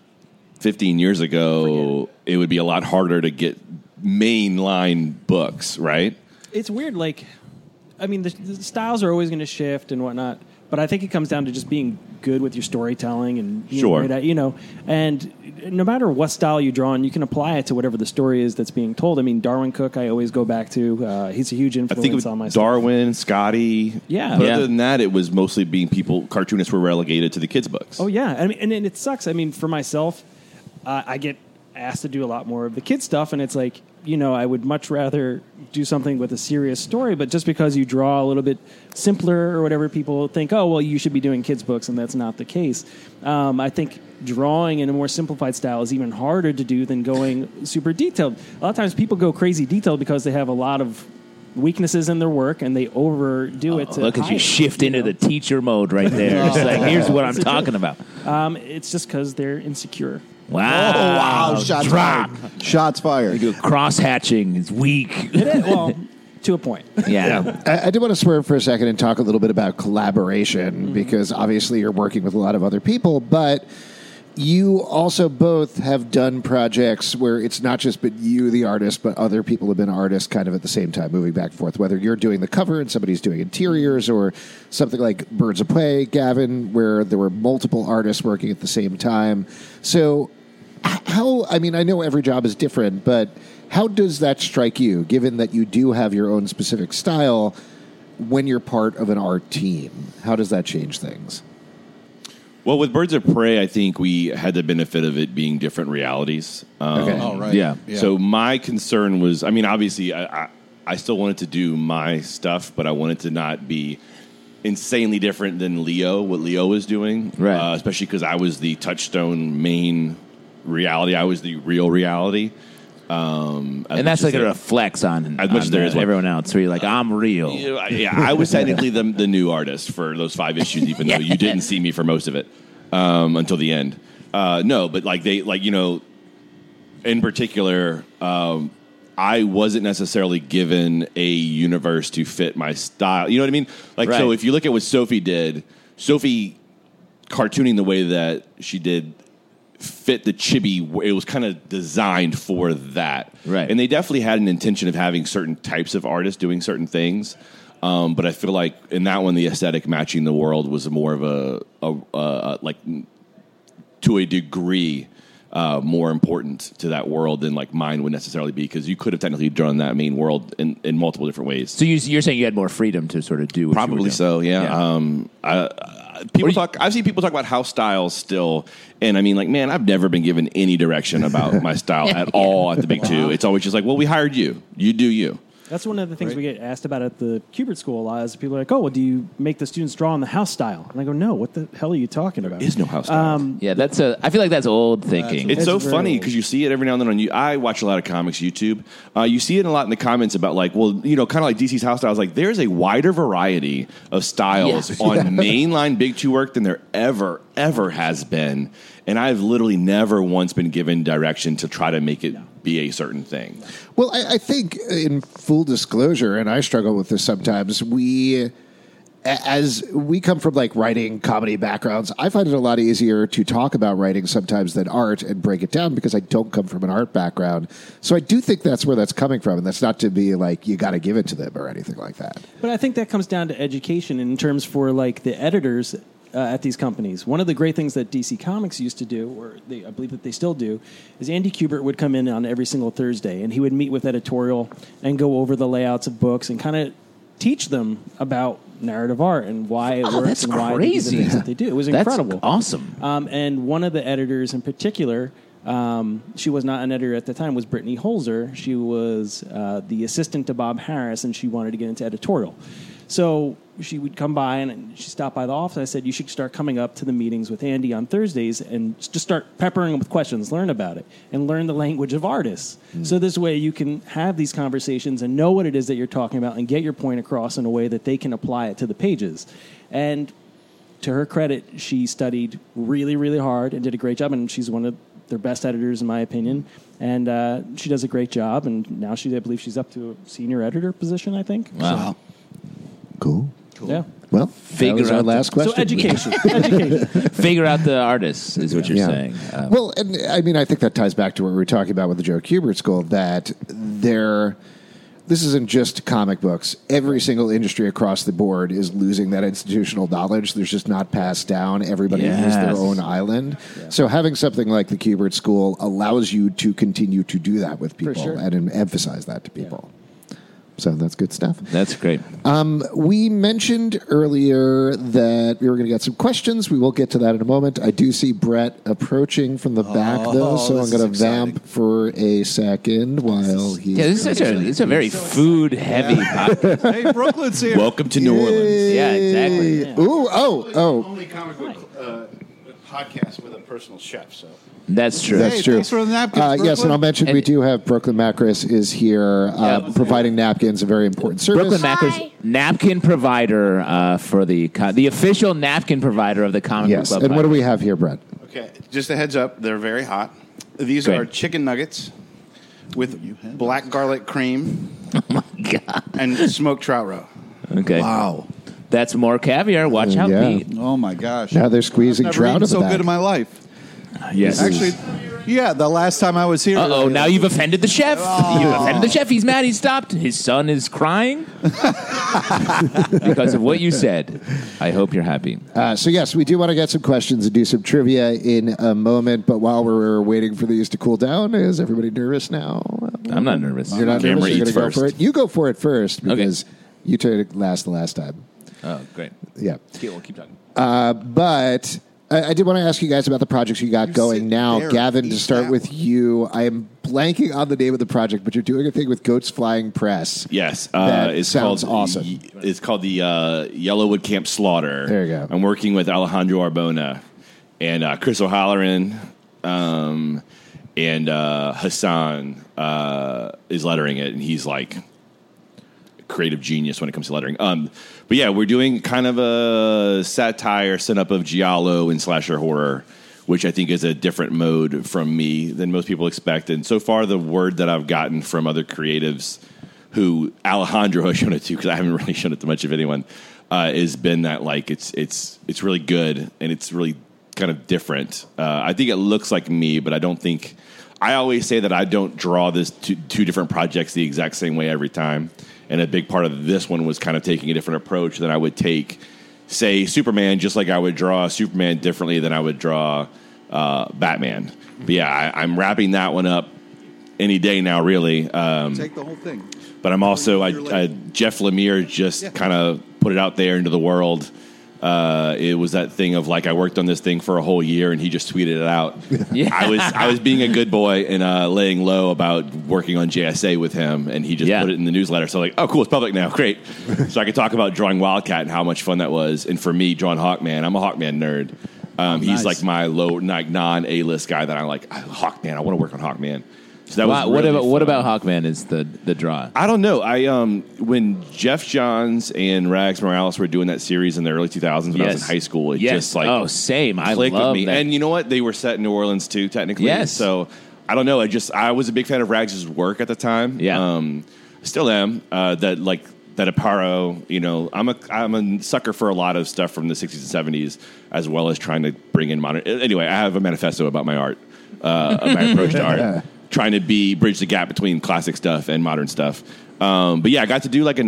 15 years ago, it would be a lot harder to get mainline books, right? It's weird. Like, I mean, the styles are always going to shift and whatnot, but I think it comes down to just being good with your storytelling and being great at, and no matter what style you draw on, you can apply it to whatever the story is that's being told. I mean, Darwin Cook, I always go back to. He's a huge influence on my Darwin, Scotty. Yeah. But other than that, it was mostly cartoonists were relegated to the kids' books. Oh, yeah. I mean, and it sucks. I mean, for myself, I get asked to do a lot more of the kids' stuff, and it's like, I would much rather do something with a serious story, but just because you draw a little bit simpler or whatever, people think, oh, well, you should be doing kids' books, and that's not the case. I think drawing in a more simplified style is even harder to do than going super detailed. A lot of times people go crazy detailed because they have a lot of weaknesses in their work, and they overdo it. Look at you shift into the teacher mode right there. It's like, here's what I'm talking about. It's just because they're insecure. Wow. Shots fired. Shots fired. They do cross-hatching. It's weak. Well, to a point. Yeah. I did want to swerve for a second and talk a little bit about collaboration, because obviously you're working with a lot of other people, but you also both have done projects where it's not just been you, the artist, but other people have been artists kind of at the same time, moving back and forth, whether you're doing the cover and somebody's doing interiors, or something like Birds of Prey, Gavin, where there were multiple artists working at the same time. So I know every job is different, but how does that strike you, given that you do have your own specific style when you're part of an art team? How does that change things? Well, with Birds of Prey, I think we had the benefit of it being different realities. Oh, right. Yeah. So my concern was, I mean, obviously, I still wanted to do my stuff, but I wanted to not be insanely different than Leo, what Leo was doing. Right. Especially because I was the Touchstone main reality. I was the real reality. And that's like a flex on, as much as there is everyone else, where you're like, I'm real. Yeah, I was technically the new artist for those 5 issues, even though you didn't see me for most of it until the end. No, but in particular, I wasn't necessarily given a universe to fit my style. You know what I mean? So if you look at what Sophie did, Sophie cartooning the way that she did fit the chibi. It was kind of designed for that. Right. And they definitely had an intention of having certain types of artists doing certain things. But I feel like in that one, the aesthetic matching the world was more of a to a degree, more important to that world than like mine would necessarily be, because you could have technically drawn that main world in multiple different ways. So you're saying you had more freedom to sort of do what Probably you were doing. so, yeah. I've seen people talk about house styles still, and I mean, like, man, I've never been given any direction about my style at all at the Big Two. It's always just like, well, we hired you. You do you. That's one of the things we get asked about at the Kubert School a lot. Is people are like, "Oh, well, do you make the students draw in the house style?" And I go, "No. What the hell are you talking about?" There is no house style. Yeah, I feel like that's old thinking. It's so very funny old. because you see it every now and then on you. I watch a lot of comics YouTube. You see it a lot in the comments about like, well, kind of like DC's house styles. Like, there's a wider variety of styles on mainline Big Two work than there ever has been. And I've literally never once been given direction to try to make it be a certain thing. Well, I think in full disclosure, and I struggle with this sometimes, as we come from like writing comedy backgrounds, I find it a lot easier to talk about writing sometimes than art and break it down because I don't come from an art background. So I do think that's where that's coming from, and that's not to be like you got to give it to them or anything like that. But I think that comes down to education in terms for like the editors at these companies. One of the great things that DC Comics used to do, or I believe that they still do, is Andy Kubert would come in on every single Thursday, and he would meet with editorial and go over the layouts of books and kind of teach them about narrative art and why it works that's and why crazy. they do the things that they do. It was incredible. That's awesome. And one of the editors in particular, she was not an editor at the time, was Brittany Holzer. She was the assistant to Bob Harris, and she wanted to get into editorial. So she would come by, and she stopped by the office. I said, you should start coming up to the meetings with Andy on Thursdays and just start peppering him with questions, learn about it, and learn the language of artists. So this way you can have these conversations and know what it is that you're talking about and get your point across in a way that they can apply it to the pages. And to her credit, she studied really, really hard and did a great job, and she's one of their best editors, in my opinion. And she does a great job, and now I believe she's up to a senior editor position, I think. Wow. Cool. Yeah. Well, that was our last question. So education. Education. Figure out the artists is what you're saying. Well, and I mean, I think that ties back to what we were talking about with the Joe Kubert School, that this isn't just comic books. Every single industry across the board is losing that institutional knowledge. There's just not passed down. Everybody has their own island. Yeah. So having something like the Kubert School allows you to continue to do that with people and emphasize that to people. Yeah. So that's good stuff. That's great. We mentioned earlier that we were going to get some questions. We will get to that in a moment. I do see Brett approaching from the back, though, so I'm going to vamp for a second while he. Yeah, this is a very food-heavy podcast. Hey, Brooklyn's here. Welcome to New Orleans. Yeah, exactly. Yeah. Ooh, Only comic book podcast with a personal chef, so. That's true. That's true. Thanks for the napkins, yes, and I'll mention we do have Brooklyn Macris is here providing napkins, a very important service. Brooklyn Macris, napkin provider for the official napkin provider of the Comic Book Club. And what do we have here, Brett? Okay, just a heads up, they're very hot. These are chicken nuggets with black garlic cream Oh, my God. and smoked trout roe. Okay. Wow. That's more caviar. Watch out, Yeah. Pete. Oh, my gosh. Now they're squeezing I've never trout eaten in the so back. good in my life. Yes. Actually, yeah, the last time I was here. Uh-oh, now you've offended the chef. You've offended the chef. He's mad. He stopped. His son is crying because of what you said. I hope you're happy. So, yes, we do want to get some questions and do some trivia in a moment. But while we're waiting for these to cool down, is everybody nervous now? I'm not nervous. You're not Camera nervous? You're eats going to go for first. it? You go for it first Okay. because you took it the last time. Oh, great. Yeah. We'll keep talking. But I did want to ask you guys about the projects you got going now. Gavin, to start with you, I am blanking on the name of the project, but you're doing a thing with Goats Flying Press. Yes, it sounds awesome. It's called the Yellowwood Camp Slaughter. There you go. I'm working with Alejandro Arbona and Chris O'Halloran, and Hassan is lettering it, and he's like creative genius when it comes to lettering. But yeah, we're doing kind of a satire setup of giallo and slasher horror, which I think is a different mode from me than most people expect. And so far, the word that I've gotten from other creatives who Alejandro has shown it to, because I haven't really shown it to much of anyone, has been that like it's really good and it's really kind of different. I think it looks like me, but I don't think. I always say that I don't draw this two different projects the exact same way every time. And a big part of this one was kind of taking a different approach than I would take, say, Superman, just like I would draw Superman differently than I would draw Batman. But yeah, I'm wrapping that one up any day now, really. Take the whole thing. But I'm also, Jeff Lemire just kind of put it out there into the world. It was that thing of like I worked on this thing for a whole year and he just tweeted it out. Yeah. I was being a good boy and laying low about working on JSA with him, and he just put it in the newsletter. So like, oh cool, it's public now, great. So I could talk about drawing Wildcat and how much fun that was. And for me, drawing Hawkman, I'm a Hawkman nerd. He's like my non A-list guy that I like. Hawkman, I want to work on Hawkman. So that was really what about Hawkman is the draw? I don't know. When Jeff Johns and Rags Morales were doing that series in the early 2000s when I was in high school, it just like same. I clicked love with me. that. And you know what? They were set in New Orleans too, technically. Yes. So I don't know. I was a big fan of Rags' work at the time. Yeah. Still am. That Aparo. You know, I'm a sucker for a lot of stuff from the 60s and 70s, as well as trying to bring in modern. Anyway, I have a manifesto about my art, my approach to art. Trying to bridge the gap between classic stuff and modern stuff. But yeah, I got to do like a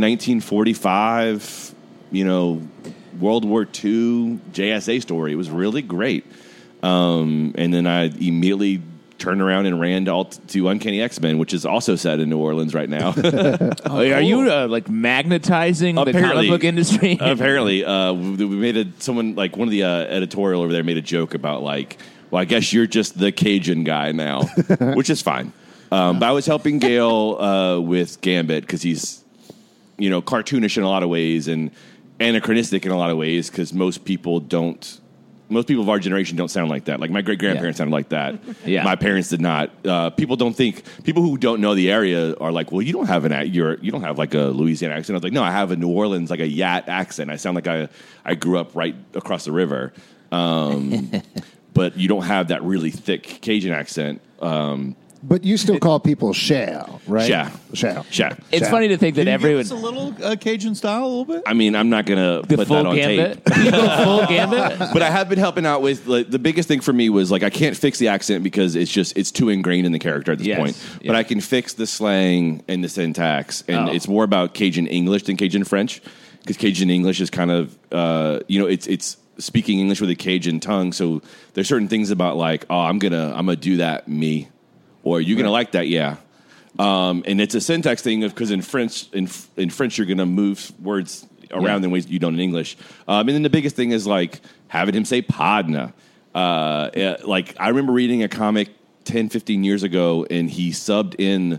1945, World War II JSA story. It was really great. And then I immediately turned around and ran to Uncanny X-Men, which is also set in New Orleans right now. Are you like magnetizing the comic book industry? Apparently. We made one of the editorial over there made a joke about like, well, I guess you're just the Cajun guy now, which is fine. But I was helping Gale with Gambit because he's, cartoonish in a lot of ways and anachronistic in a lot of ways because most people of our generation don't sound like that. Like my great grandparents sounded like that. Yeah. My parents did not. People who don't know the area are like, well, you don't have you don't have like a Louisiana accent. I was like, no, I have a New Orleans, like a Yat accent. I sound like I grew up right across the river. But you don't have that really thick Cajun accent. But you still call people shell, right? Shell. It's funny to think that everyone... It's a little Cajun style, a little bit? I mean, I'm not going to put that on gambit? tape. You go full gambit? But I have been helping out with... Like, the biggest thing for me was, like, I can't fix the accent because it's too ingrained in the character at this point. Yeah. But I can fix the slang and the syntax. And it's more about Cajun English than Cajun French. Because Cajun English is kind of... it's speaking English with a Cajun tongue. So there's certain things about, like, oh, I'm gonna do that, me. Or you're going to like that, yeah. And it's a syntax thing because in French, you're going to move words around in ways you don't in English. And then the biggest thing is like having him say "podna." Like I remember reading a comic 10, 15 years ago, and he subbed in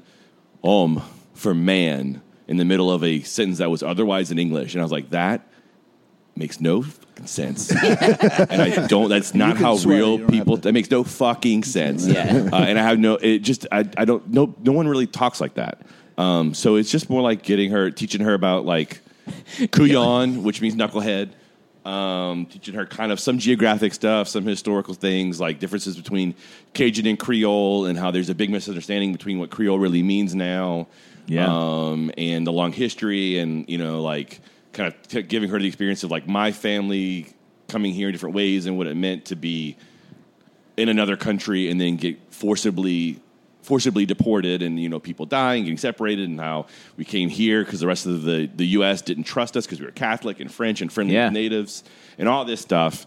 for man in the middle of a sentence that was otherwise in English, and I was like, that makes no sense. And I don't. That's not how real people. That makes no fucking sense. Yeah. And I have no. It just. I don't. No one really talks like that. So it's just more like teaching her about like Kuyon, which means knucklehead. Teaching her kind of some geographic stuff, some historical things, like differences between Cajun and Creole, and how there's a big misunderstanding between what Creole really means now. Yeah. And the long history, and like. Kind of giving her the experience of like my family coming here in different ways and what it meant to be in another country and then get forcibly deported and people dying, getting separated, and how we came here because the rest of the U.S. didn't trust us because we were Catholic and French and friendly with natives and all this stuff.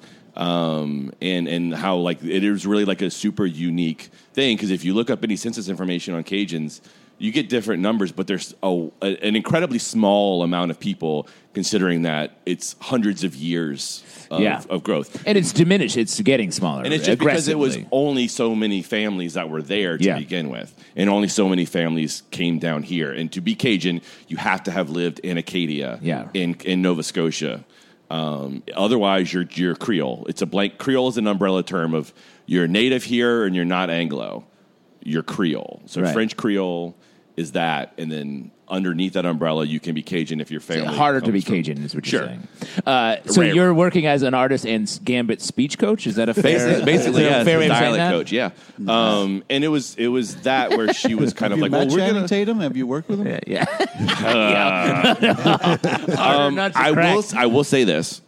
And how like it is really like a super unique thing because if you look up any census information on Cajuns, you get different numbers, but there's an incredibly small amount of people, considering that it's hundreds of years of growth. And it's diminished. It's getting smaller. And it's just because it was only so many families that were there to begin with. And only so many families came down here. And to be Cajun, you have to have lived in Acadia, in Nova Scotia. Otherwise, you're Creole. It's a blank. Creole is an umbrella term of you're native here and you're not Anglo. You're Creole. So French Creole is that, and then underneath that umbrella, you can be Cajun if your family. It's harder to be Cajun, is what you're saying. So you're working as an artist and Gambit speech coach. Is that a fair? Basically, yeah, fair way of saying dialect that? coach. Yeah, and it was that where she was kind of like, well, we're Channing gonna Tatum. Have you worked with him? Yeah. I will say this: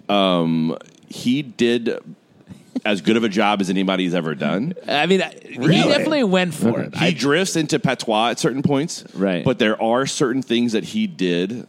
he did as good of a job as anybody's ever done. I mean, he definitely went for it. He drifts into patois at certain points, right? But there are certain things that he did,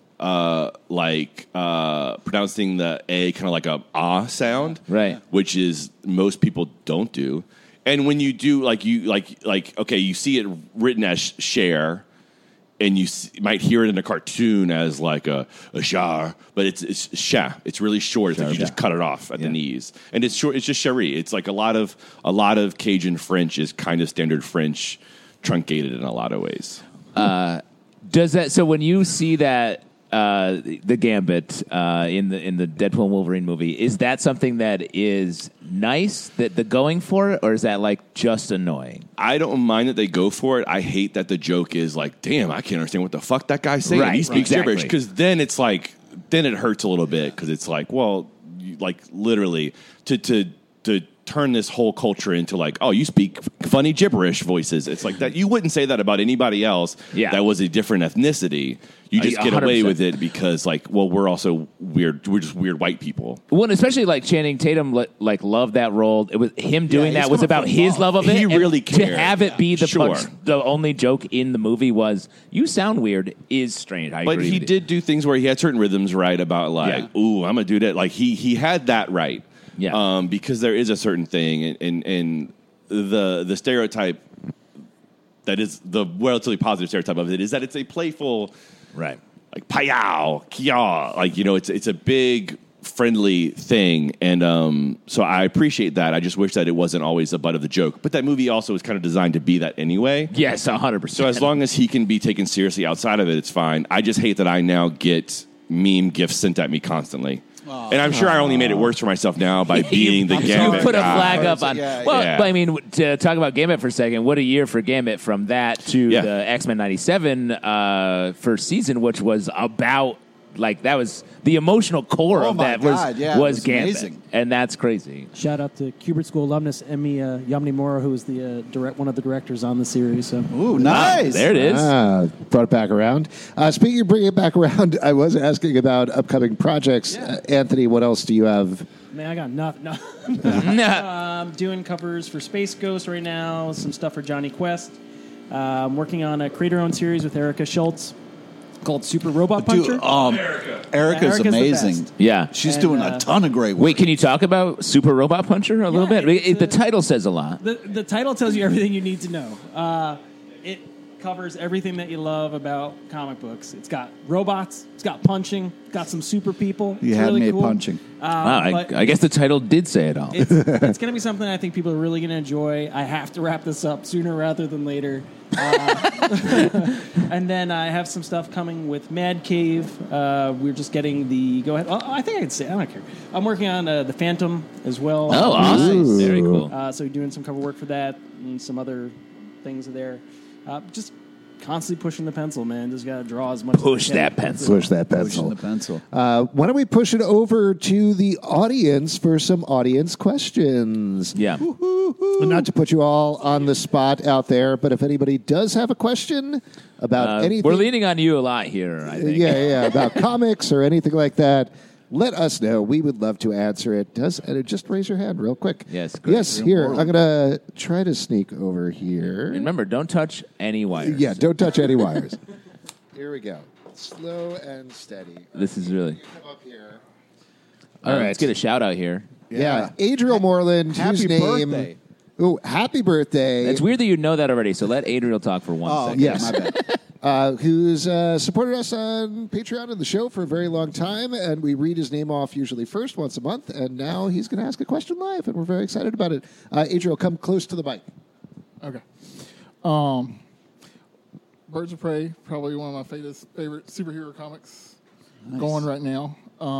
like pronouncing the A kind of like a ah sound, right? Which is most people don't do. And when you do, like okay, you see it written as share. And you might hear it in a cartoon as like a shar, but it's sha. It's really short. It's like you just cut it off at the knees, and it's short. It's just shari. It's like a lot of Cajun French is kind of standard French, truncated in a lot of ways. Does that? So when you see that the Gambit in the Deadpool and Wolverine movie, is that something that is nice, that the going for it, or is that like just annoying? I don't mind that they go for it. I hate that the joke is like, damn, I can't understand what the fuck that guy's saying. Right, he speaks exactly. gibberish, because then it's like, then it hurts a little bit, because it's like, well, like literally to turn this whole culture into like, oh, you speak funny gibberish voices. It's like that. You wouldn't say that about anybody else that was a different ethnicity. You just get 100%. Away with it because, like, well, we're also weird. We're just weird white people. Well, and especially like Channing Tatum, like loved that role. It was him doing that was about his love of it. He really cared. To have it be the only joke in the movie was "you sound weird" is strange. But he did do things where he had certain rhythms right about like, ooh, I'm gonna do that. Like he had that right. Yeah. Because there is a certain thing, and the stereotype that is the relatively positive stereotype of it is that it's a playful, right? Like payao, kia, like it's a big friendly thing, and so I appreciate that. I just wish that it wasn't always the butt of the joke. But that movie also was kind of designed to be that anyway. Yes, 100%. So as long as he can be taken seriously outside of it, it's fine. I just hate that I now get meme gifts sent at me constantly. And I'm sure I only made it worse for myself now by being the Gambit. You put a flag up on. But I mean, to talk about Gambit for a second, what a year for Gambit from that to the X-Men 97 first season, which was about, like, that was the emotional core of that was Gambit. Amazing. And that's crazy. Shout out to Kubert School alumnus Emmy Yamni Mora, who was the one of the directors on the series. So. Ooh, nice. There it is. Brought it back around. Speaking of bringing it back around, I was asking about upcoming projects. Anthony, what else do you have? Man, I got nothing. No. Doing covers for Space Ghost right now, some stuff for Johnny Quest. I'm working on a creator-owned series with Erica Schultz called Super Robot Puncher. Erica's amazing. Yeah. She's doing a ton of great work. Wait, can you talk about Super Robot Puncher a little bit? The title says a lot. The title tells you everything you need to know. It covers everything that you love about comic books. It's got robots. It's got punching. It's got some super people. You had me at punching. I guess the title did say it all. It's going to be something I think people are really going to enjoy. I have to wrap this up sooner rather than later. And then I have some stuff coming with Mad Cave. We're just getting the go-ahead. Well, I think I can say it. I don't care. I'm working on The Phantom as well. Oh, awesome. Nice. Very cool. So doing some cover work for that and some other things there. Just constantly pushing the pencil, man. Just got to draw as much as Push that pencil. Push that pencil. Pushing the pencil. Why don't we push it over to the audience for some audience questions? Yeah. Not to put you all on the spot out there, but if anybody does have a question about anything. We're leaning on you a lot here, I think. Yeah, about comics or anything like that. Let us know. We would love to answer it. Just raise your hand real quick. Yes. Great. Yes, here. I'm going to try to sneak over here. Remember, don't touch any wires. Yeah, don't touch any wires. Here we go. Slow and steady. This is really... Come up here. All right. Let's get a shout out here. Yeah. Adriel Moreland, whose name... Birthday. Oh, happy birthday. It's weird that you know that already, so let Adriel talk for 1 second. Yes. My bad. who's supported us on Patreon and the show for a very long time, and we read his name off usually first once a month, and now he's going to ask a question live, and we're very excited about it. Adriel, come close to the mic. Okay. Birds of Prey, probably one of my favorite superhero comics going right now.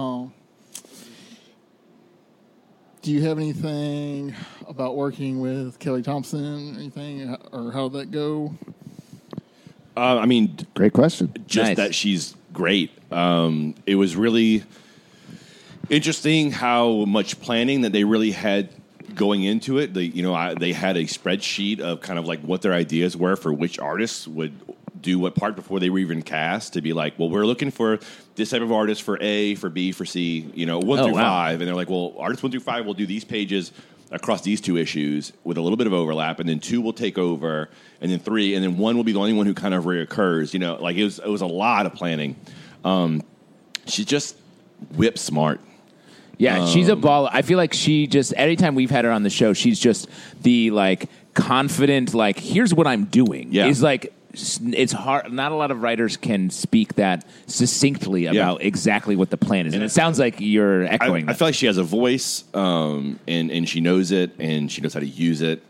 Do you have anything about working with Kelly Thompson, anything, or how did that go? I mean, great question. Just that she's great. It was really interesting how much planning that they really had going into it. They had a spreadsheet of kind of like what their ideas were for which artists would do what part before they were even cast, to be like, well, we're looking for this type of artist for A, for B, for C, 1 through 5. And they're like, well, artists 1 through 5 will do these pages across these 2 issues with a little bit of overlap, and then 2 will take over, and then 3, and then 1 will be the only one who kind of reoccurs. It was a lot of planning. She's just whip smart. Yeah, she's a baller. I feel like she just, every time we've had her on the show, she's just the confident, here's what I'm doing. Yeah. It's hard. Not a lot of writers can speak that succinctly about exactly what the plan is. And it sounds like you're echoing that. I feel like she has a voice, and she knows it, and she knows how to use it.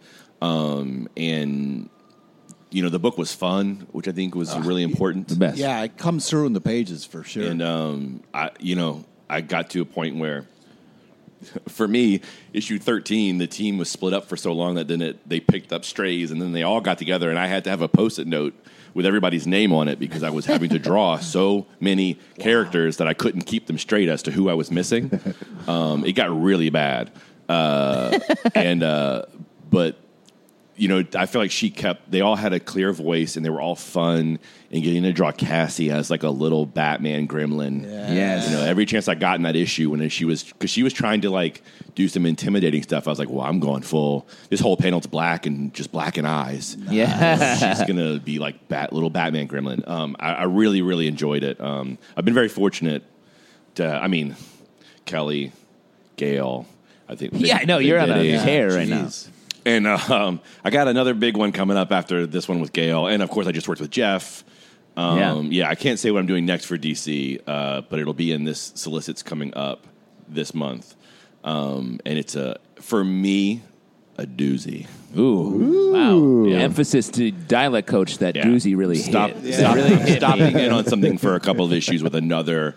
The book was fun, which I think was really important. The best. Yeah, it comes through in the pages for sure. And, I got to a point where, for me, issue 13, the team was split up for so long that then they picked up strays, and then they all got together, and I had to have a Post-it note with everybody's name on it because I was having to draw so many characters that I couldn't keep them straight as to who I was missing. It got really bad. But I feel like they all had a clear voice, and they were all fun, and getting to draw Cassie as like a little Batman gremlin. Yes. Every chance I got in that issue because she was trying to do some intimidating stuff. I was like, well, I'm going full. This whole panel's black and just blackened eyes. Yeah. She's going to be like little Batman gremlin. I really, really enjoyed it. I've been very fortunate to, Kelly, Gail, I think. I know. You're on a tear right now. And I got another big one coming up after this one with Gail. And, of course, I just worked with Jeff. I can't say what I'm doing next for DC, but it'll be in this Solicits coming up this month. And it's, for me, a doozy. Ooh. Wow. Yeah. Emphasis to dialect coach that doozy really hit. Stopping in on something for a couple of issues with another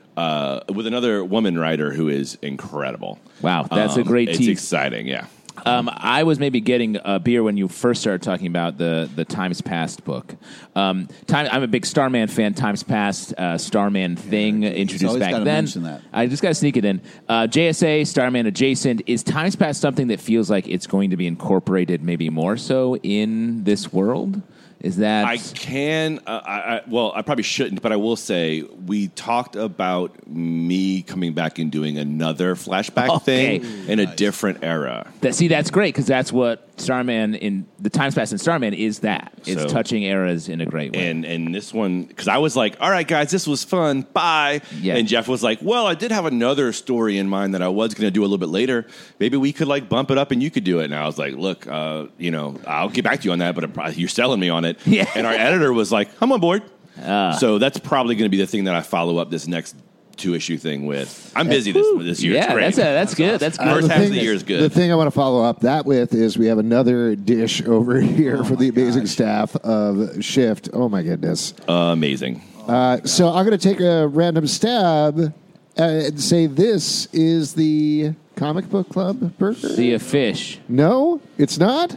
woman writer who is incredible. Wow, that's a great tease. It's exciting, yeah. I was maybe getting a beer when you first started talking about the Times Past book. I'm a big Starman fan. Times Past, Starman thing introduced back then. That. I just got to sneak it in. JSA, Starman adjacent. Is Times Past something that feels like it's going to be incorporated maybe more so in this world? Is that... I can... I probably shouldn't, but I will say we talked about me coming back and doing another flashback thing in a different era. That's great, because that's what Starman in the Times Past in Starman is that. It's touching eras in a great way. And this one... Because I was like, all right, guys, this was fun. Bye. Yeah. And Jeff was like, well, I did have another story in mind that I was going to do a little bit later. Maybe we could bump it up and you could do it. And I was like, look, I'll get back to you on that, but you're selling me on it. Yeah. And our editor was like, I'm on board. So that's probably going to be the thing that I follow up this next 2-issue thing with. I'm busy this year. Yeah, that's good. That's good. First half of the year is good. The thing I want to follow up that with is we have another dish over here for the amazing staff of Shift. Oh, my goodness. Amazing. So I'm going to take a random stab and say this is the Comic Book Club burger. The fish. No, it's not?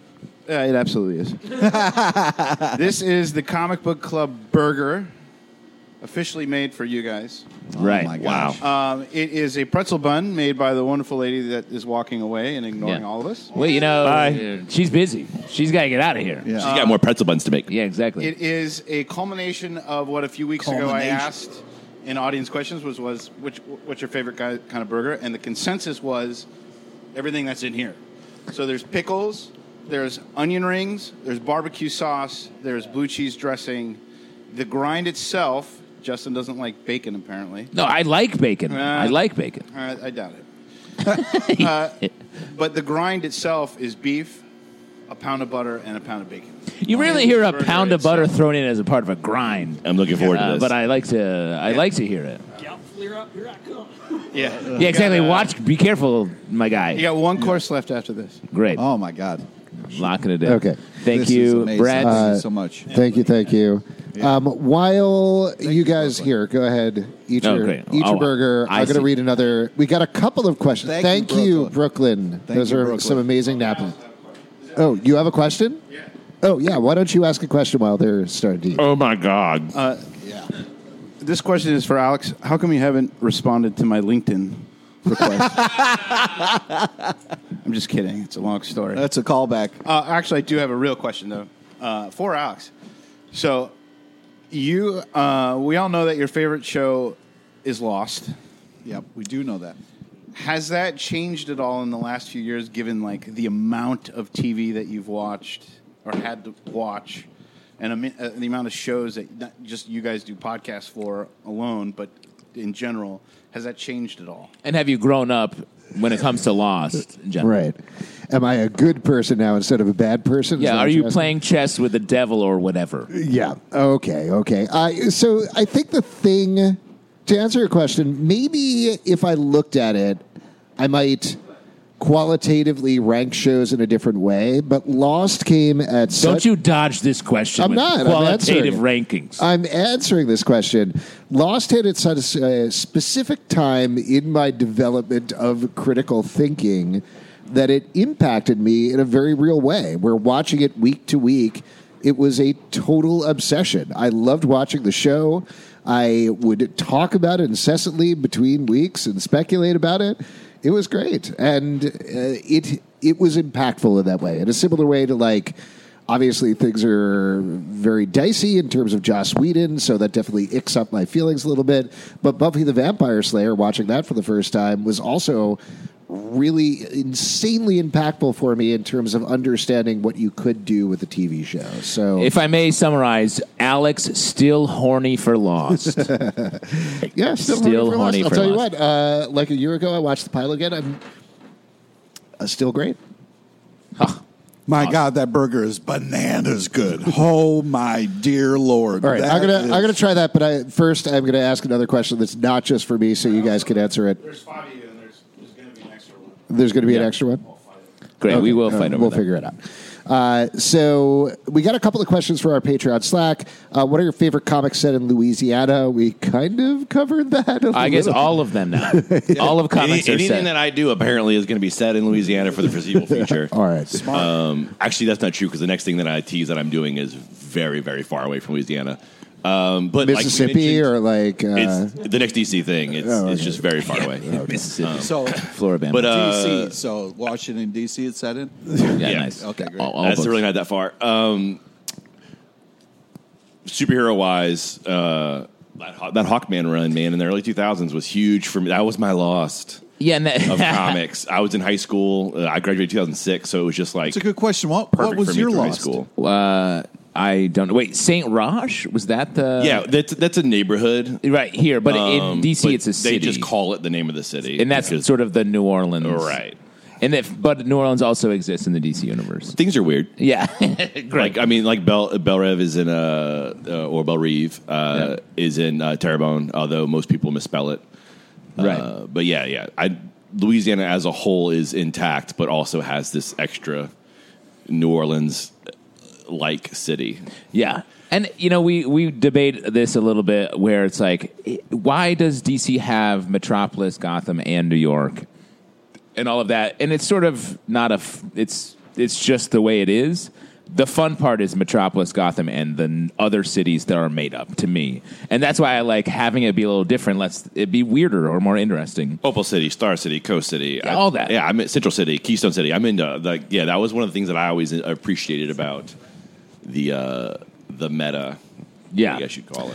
It absolutely is. This is the Comic Book Club burger, officially made for you guys. Right. Oh my gosh. Wow. It is a pretzel bun made by the wonderful lady that is walking away and ignoring all of us. Well, she's busy. She's got to get out of here. Yeah. She's got more pretzel buns to make. Yeah, exactly. It is a culmination of what a few weeks ago I asked in audience questions was what's your favorite kind of burger? And the consensus was everything that's in here. So there's pickles, there's onion rings, there's barbecue sauce, there's blue cheese dressing. The grind itself, Justin doesn't like bacon apparently. No, I like bacon. I like bacon. I doubt it. But the grind itself is beef, a pound of butter, and a pound of bacon. You rarely hear a pound of butter thrown in as a part of a grind. I'm looking forward to this. But I like to hear it. Yeah. Yeah, exactly. Watch. Be careful, my guy. You got one course left after this. Great. Oh my God! Locking it in. Okay. Thank This is you, amazing. Brad. Thank you so much. Thank you. While you guys here, go ahead, eat Oh, your great. burger. I I'm going to see. read another. We got a couple of questions. Thank you, Brooklyn. Those you, are Brooklyn. some amazing napkins. Oh, you have a question? Yeah. Oh, yeah. Why don't you ask a question while they're starting to eat? Oh my God. This question is for Alex. How come you haven't responded to my LinkedIn request? I'm just kidding. It's a long story. That's a callback. Actually, I do have a real question, though, for Alex. So, we all know that your favorite show is Lost. Yep, we do know that. Has that changed at all in the last few years, given like the amount of TV that you've watched or had to watch, and the amount of shows that not just you guys do podcasts for alone, but in general, has that changed at all? And have you grown up when it comes to Lost in general? Right. Am I a good person now instead of a bad person? Is that Yeah, what are you're you asking? playing chess with the devil or whatever? Yeah. Okay. So I think the thing, to answer your question, maybe if I looked at it, I might qualitatively rank shows in a different way. But Lost came at Don't you dodge this question I'm with not. I'm qualitative answering rankings. I'm answering this question. Lost hit at a specific time in my development of critical thinking that it impacted me in a very real way. We're watching it week to week. It was a total obsession. I loved watching the show. I would talk about it incessantly between weeks and speculate about it. It was great, and it was impactful in that way. In a similar way to, like, obviously things are very dicey in terms of Joss Whedon, so that definitely icks up my feelings a little bit. But Buffy the Vampire Slayer, watching that for the first time, was also really insanely impactful for me in terms of understanding what you could do with a TV show. So, If I may summarize, Alex still horny for Lost. yeah, Still horny I'll for tell you Lost. what, like a year ago, I watched the pilot again. I'm still great. My God, that burger is bananas good. Oh my dear Lord! All right, That I'm gonna is- try that, but first I'm gonna ask another question that's not just for me, so you guys can answer it. There's 5 of you, and there's going to be an extra one. There's going to be an extra one. Great, we will fight over We'll that. figure it out. So we got a couple of questions for our Patreon Slack. What are your favorite comics set in Louisiana? We kind of covered that. I guess all of them now. All of comics are Anything set. that I do apparently is going to be set in Louisiana for the foreseeable future. All right. Actually, that's not true because the next thing that I tease that I'm doing is very, very far away from Louisiana. But Mississippi like or like it's the next DC thing. It's just very far away. Mississippi. So Florida. But DC. So Washington DC, it's set in. yeah, nice. Okay, great. All That's books. really not that far. Superhero wise, that Hawkman run, man, in the early 2000s was huge for me. That was my Lost Yeah, and that, of comics. I was in high school. I graduated 2006, so it was just like It's a good question. What perfect was for me your through high Lost? school. I don't know. Wait, St. Raj? Was that the... Yeah, that's a neighborhood. Right here, but in DC But it's a city. They just call it the name of the city, and that's because sort of the New Orleans. right. And but New Orleans also exists in the DC universe. Things are weird. Yeah. Great. Like I mean, like Belle Rev is in or Belle Reve is in Terrebonne, although most people misspell it. Right. But yeah. Louisiana as a whole is intact, but also has this extra New Orleans like city. Yeah. And, you know, we debate this a little bit where it's like, why does DC have Metropolis, Gotham, and New York and all of that? And it's sort of not it's just the way it is. The fun part is Metropolis, Gotham, and the other cities that are made up to me. And that's why I like having it be a little different. Let's it be weirder or more interesting. Opal City, Star City, Coast City, All that. Yeah, I'm in Central City, Keystone City. I'm into that was one of the things that I always appreciated about the meta. Yeah. I guess you'd call it.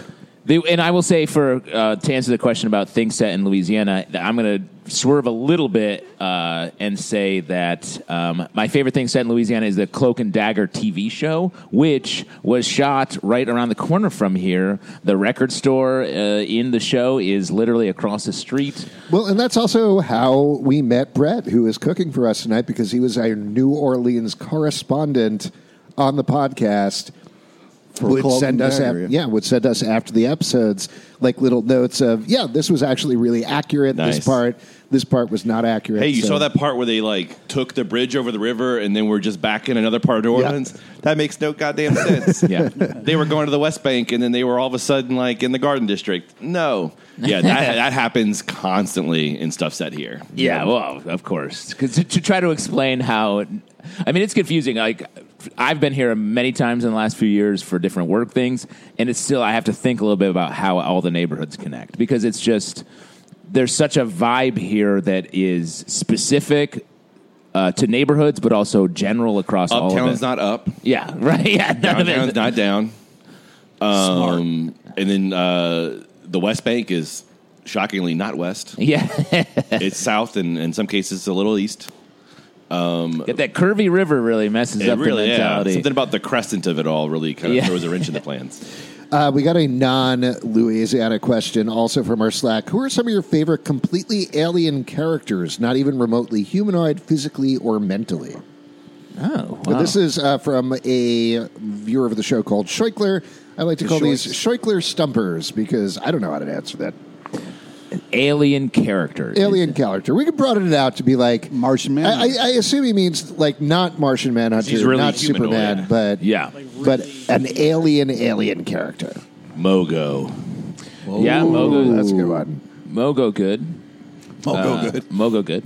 And I will say, to answer the question about things set in Louisiana, I'm going to swerve a little bit and say that my favorite thing set in Louisiana is the Cloak and Dagger TV show, which was shot right around the corner from here. The record store in the show is literally across the street. Well, and that's also how we met Brett, who is cooking for us tonight, because he was our New Orleans correspondent on the podcast. Would send us after the episodes like little notes of this was actually really accurate. Nice. This part was not accurate. Hey, you saw that part where they like took the bridge over the river and then we're just back in another part of New Orleans? That makes no goddamn sense. They were going to the West Bank and then they were all of a sudden like in the Garden District. No. Yeah, that happens constantly in stuff set here. Yeah, well, of course. Because to try to explain how... I mean, it's confusing. Like, I've been here many times in the last few years for different work things, and it's still, I have to think a little bit about how all the neighborhoods connect, because it's just, there's such a vibe here that is specific to neighborhoods, but also general across all of it. Uptown's not up. Yeah, right. Yeah, downtown's not down. Smart. And then the West Bank is shockingly not west. Yeah. It's south, and in some cases a little east. Get that curvy river really messes up the mentality. Yeah. Something about the crescent of it all really kind of throws a wrench in the plans. We got a non-Louisiana question also from our Slack. Who are some of your favorite completely alien characters, not even remotely humanoid, physically or mentally? Oh, wow. This is from a viewer of the show called Scheukler. I like to call these Scheukler Stumpers because I don't know how to answer that. Alien character. Alien character. We could broaden it out to be like Martian Manhunter. I assume he means like not Martian Manhunter, really not humanoid, Superman, but but an alien character. Mogo. Yeah, Mogo. That's a good one. Mogo good. Mogo good.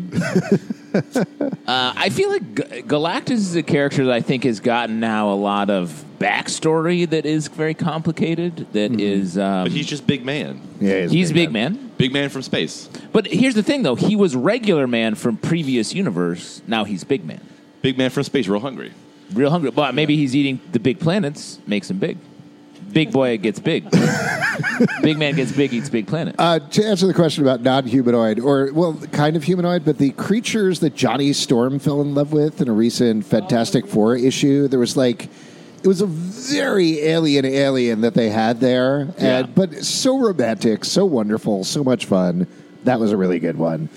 I feel like Galactus is a character that I think has gotten now a lot of backstory that is very complicated. That is, but he's just big man. Yeah, he's big man. Big man from space. But here's the thing, though. He was regular man from previous universe. Now he's big man. Big man from space, real hungry. Real hungry. But maybe he's eating the big planets, makes him big. Big boy gets big. Big man gets big, eats big planet. To answer the question about non-humanoid, or, well, kind of humanoid, but the creatures that Johnny Storm fell in love with in a recent Fantastic Four issue, there was like... It was a very alien that they had there, but so romantic, so wonderful, so much fun. That was a really good one.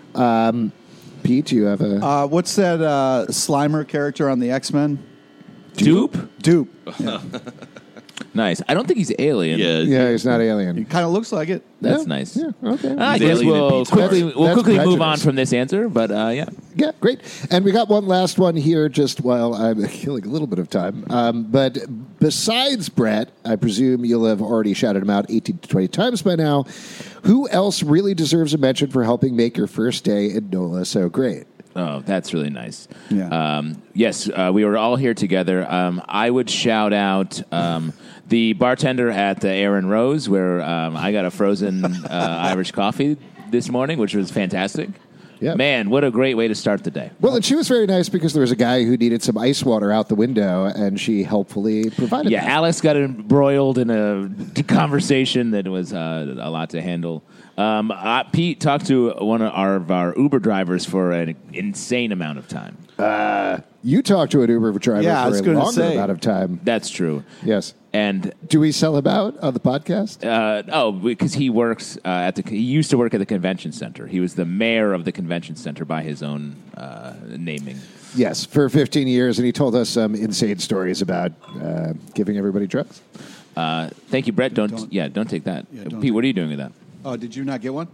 Pete, do you have a... what's that Slimer character on the X-Men? Dupe? Dupe. Yeah. Nice. I don't think he's alien. Yeah, he's not alien. He kind of looks like it. That's nice. Yeah, okay. I guess we'll quickly move on from this answer, but yeah. Yeah, great. And we got one last one here just while I'm killing a little bit of time. But besides Brett, I presume you'll have already shouted him out 18 to 20 times by now. Who else really deserves a mention for helping make your first day at NOLA so great? Oh, that's really nice. Yeah. Yes, we were all here together. I would shout out the bartender at the Aaron Rose, where I got a frozen Irish coffee this morning, which was fantastic. Yeah. Man, what a great way to start the day. Well, and she was very nice because there was a guy who needed some ice water out the window, and she helpfully provided that. Alice got embroiled in a conversation that was a lot to handle. Pete talked to one of our Uber drivers for an insane amount of time. You talked to an Uber driver for a longer amount of time. That's true. Yes. And do we sell him out on the podcast? Because he works he used to work at the convention center. He was the mayor of the convention center by his own naming. Yes, for 15 years, and he told us some insane stories about giving everybody drugs. Thank you, Brett. Don't take that. Pete, what are you doing with that? Oh, did you not get one?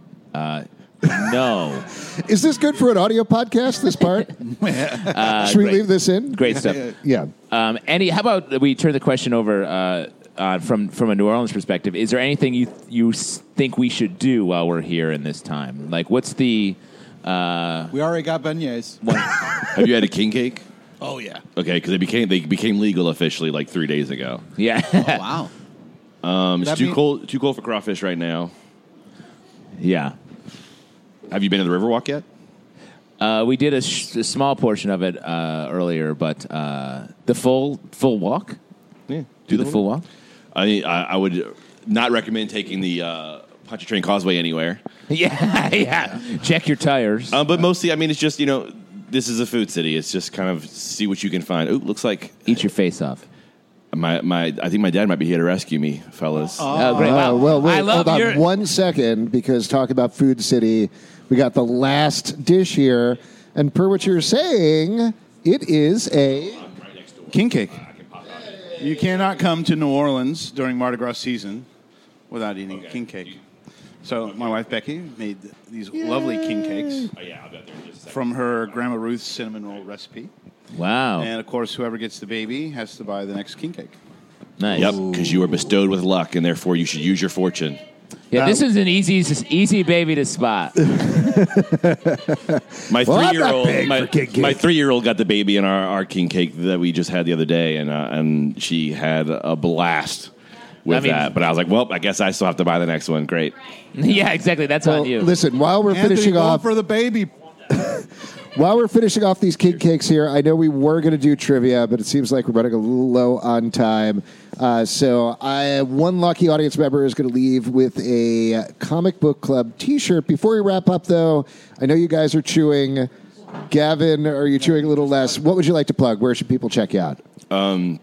No. Is this good for an audio podcast, this part? Should we leave this in? Great stuff. Yeah. Andy, how about we turn the question over from a New Orleans perspective? Is there anything you think we should do while we're here in this time? Like, what's the... we already got beignets. Have you had a king cake? Oh, yeah. Okay, because they became legal officially like 3 days ago. Yeah. Oh, wow. It's too cold for crawfish right now. Yeah. Have you been to the Riverwalk yet? We did a small portion of it earlier, but the full walk? Yeah. Do the full walk? I would not recommend taking the Pontchartrain Causeway anywhere. Yeah. Check your tires. But mostly, I mean, it's just, this is a food city. It's just kind of see what you can find. Ooh, looks like... Eat your face off. I think my dad might be here to rescue me, fellas. Oh, great. Wow. Well, wait, I love hold on 1 second, because talk about Food City. We got the last dish here, and per what you're saying, it is a king cake. You cannot come to New Orleans during Mardi Gras season without eating king cake. So my wife Becky made these lovely king cakes from her Grandma Ruth's cinnamon roll recipe. Wow. And, of course, whoever gets the baby has to buy the next king cake. Nice. Yep, because you are bestowed with luck, and therefore you should use your fortune. Yeah, this is an easy baby to spot. My 3-year-old got the baby in our king cake that we just had the other day, and she had a blast with that. But I was like, well, I guess I still have to buy the next one. Great. Yeah, exactly. That's on you. Listen, while we're finishing off for the baby. While we're finishing off these king cakes here, I know we were going to do trivia, but it seems like we're running a little low on time. So one lucky audience member is going to leave with a Comic Book Club T-shirt. Before we wrap up, though, I know you guys are chewing. Gavin, are you chewing a little less? What would you like to plug? Where should people check you out? I'm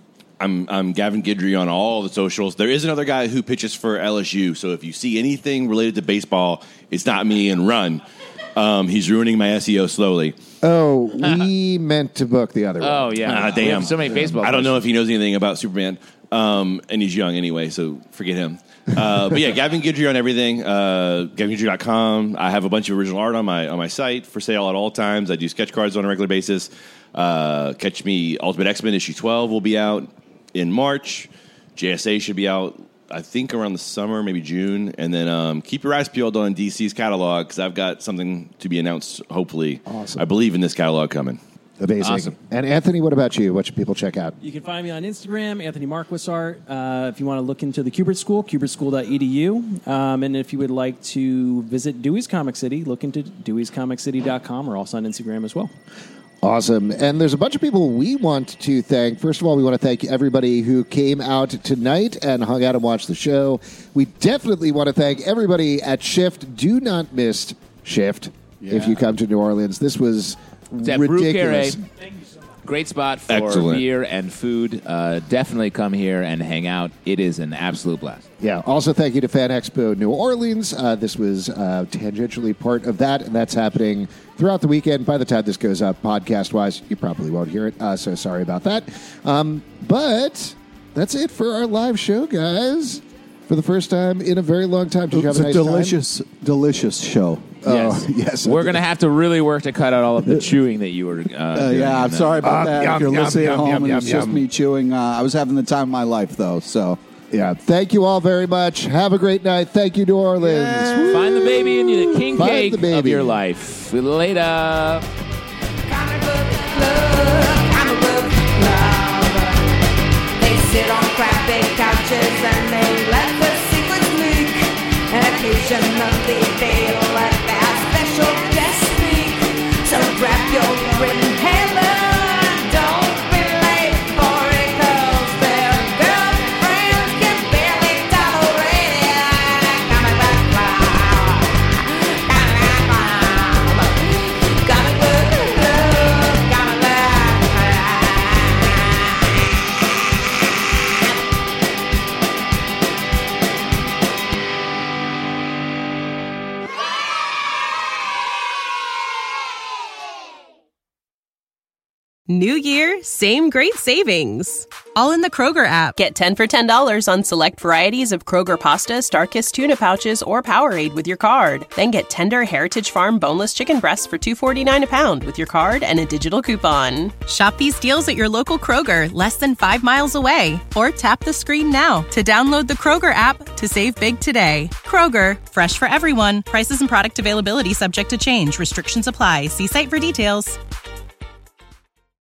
Gavin Guidry on all the socials. There is another guy who pitches for LSU, so if you see anything related to baseball, it's not me, and run. He's ruining my SEO slowly. Oh, we meant to book the other one. Oh, yeah. Damn. So many baseball I don't know if he knows anything about Superman, and he's young anyway, so forget him. But yeah, Gavin Guidry on everything, GavinGuidry.com. I have a bunch of original art on my site for sale at all times. I do sketch cards on a regular basis. Catch me, Ultimate X-Men issue 12 will be out in March. JSA should be out, I think, around the summer, maybe June. And then keep your eyes peeled on DC's catalog, because I've got something to be announced, hopefully. Awesome. I believe in this catalog coming. Amazing. Awesome. And Anthony, what about you? What should people check out? You can find me on Instagram, Anthony Marquis Art. If you want to look into the Kubert School, kubertschool.edu. And if you would like to visit Dewey's Comic City, look into deweyscomiccity.com. We're also on Instagram as well. Awesome. And there's a bunch of people we want to thank. First of all, we want to thank everybody who came out tonight and hung out and watched the show. We definitely want to thank everybody at Shift. Do not miss Shift if you come to New Orleans. This was ridiculous. Great spot for Excellent. beer and food. Definitely come here and hang out. It is an absolute blast. Yeah. Also, thank you to Fan Expo New Orleans. This was tangentially part of that, and that's happening throughout the weekend. By the time this goes up, podcast-wise, you probably won't hear it, so sorry about that. But that's it for our live show, guys. For the first time in a very long time. Did you have a nice delicious show. Oh, yes. We're going to have to really work to cut out all of the chewing that you were doing. Yeah, I'm sorry about that. If you're listening at home and it's just me chewing, I was having the time of my life, though, so... Yeah, thank you all very much. Have a great night. Thank you, New Orleans. Find the baby and you the king Find cake the baby. of your life. Later. They sit on crappy couches and they let the secrets leak. And occasionally they let their special guest speak. So grab your written hammer. Don't be late for it, 'cause their girlfriends can barely tolerate it. Coming back loud. Coming back loud. Coming good love. Coming back loud. New year, same great savings. All in the Kroger app. Get 10 for $10 on select varieties of Kroger pasta, Starkist tuna pouches, or Powerade with your card. Then get tender Heritage Farm boneless chicken breasts for $2.49 a pound with your card and a digital coupon. Shop these deals at your local Kroger, less than 5 miles away. Or tap the screen now to download the Kroger app to save big today. Kroger, fresh for everyone. Prices and product availability subject to change. Restrictions apply. See site for details.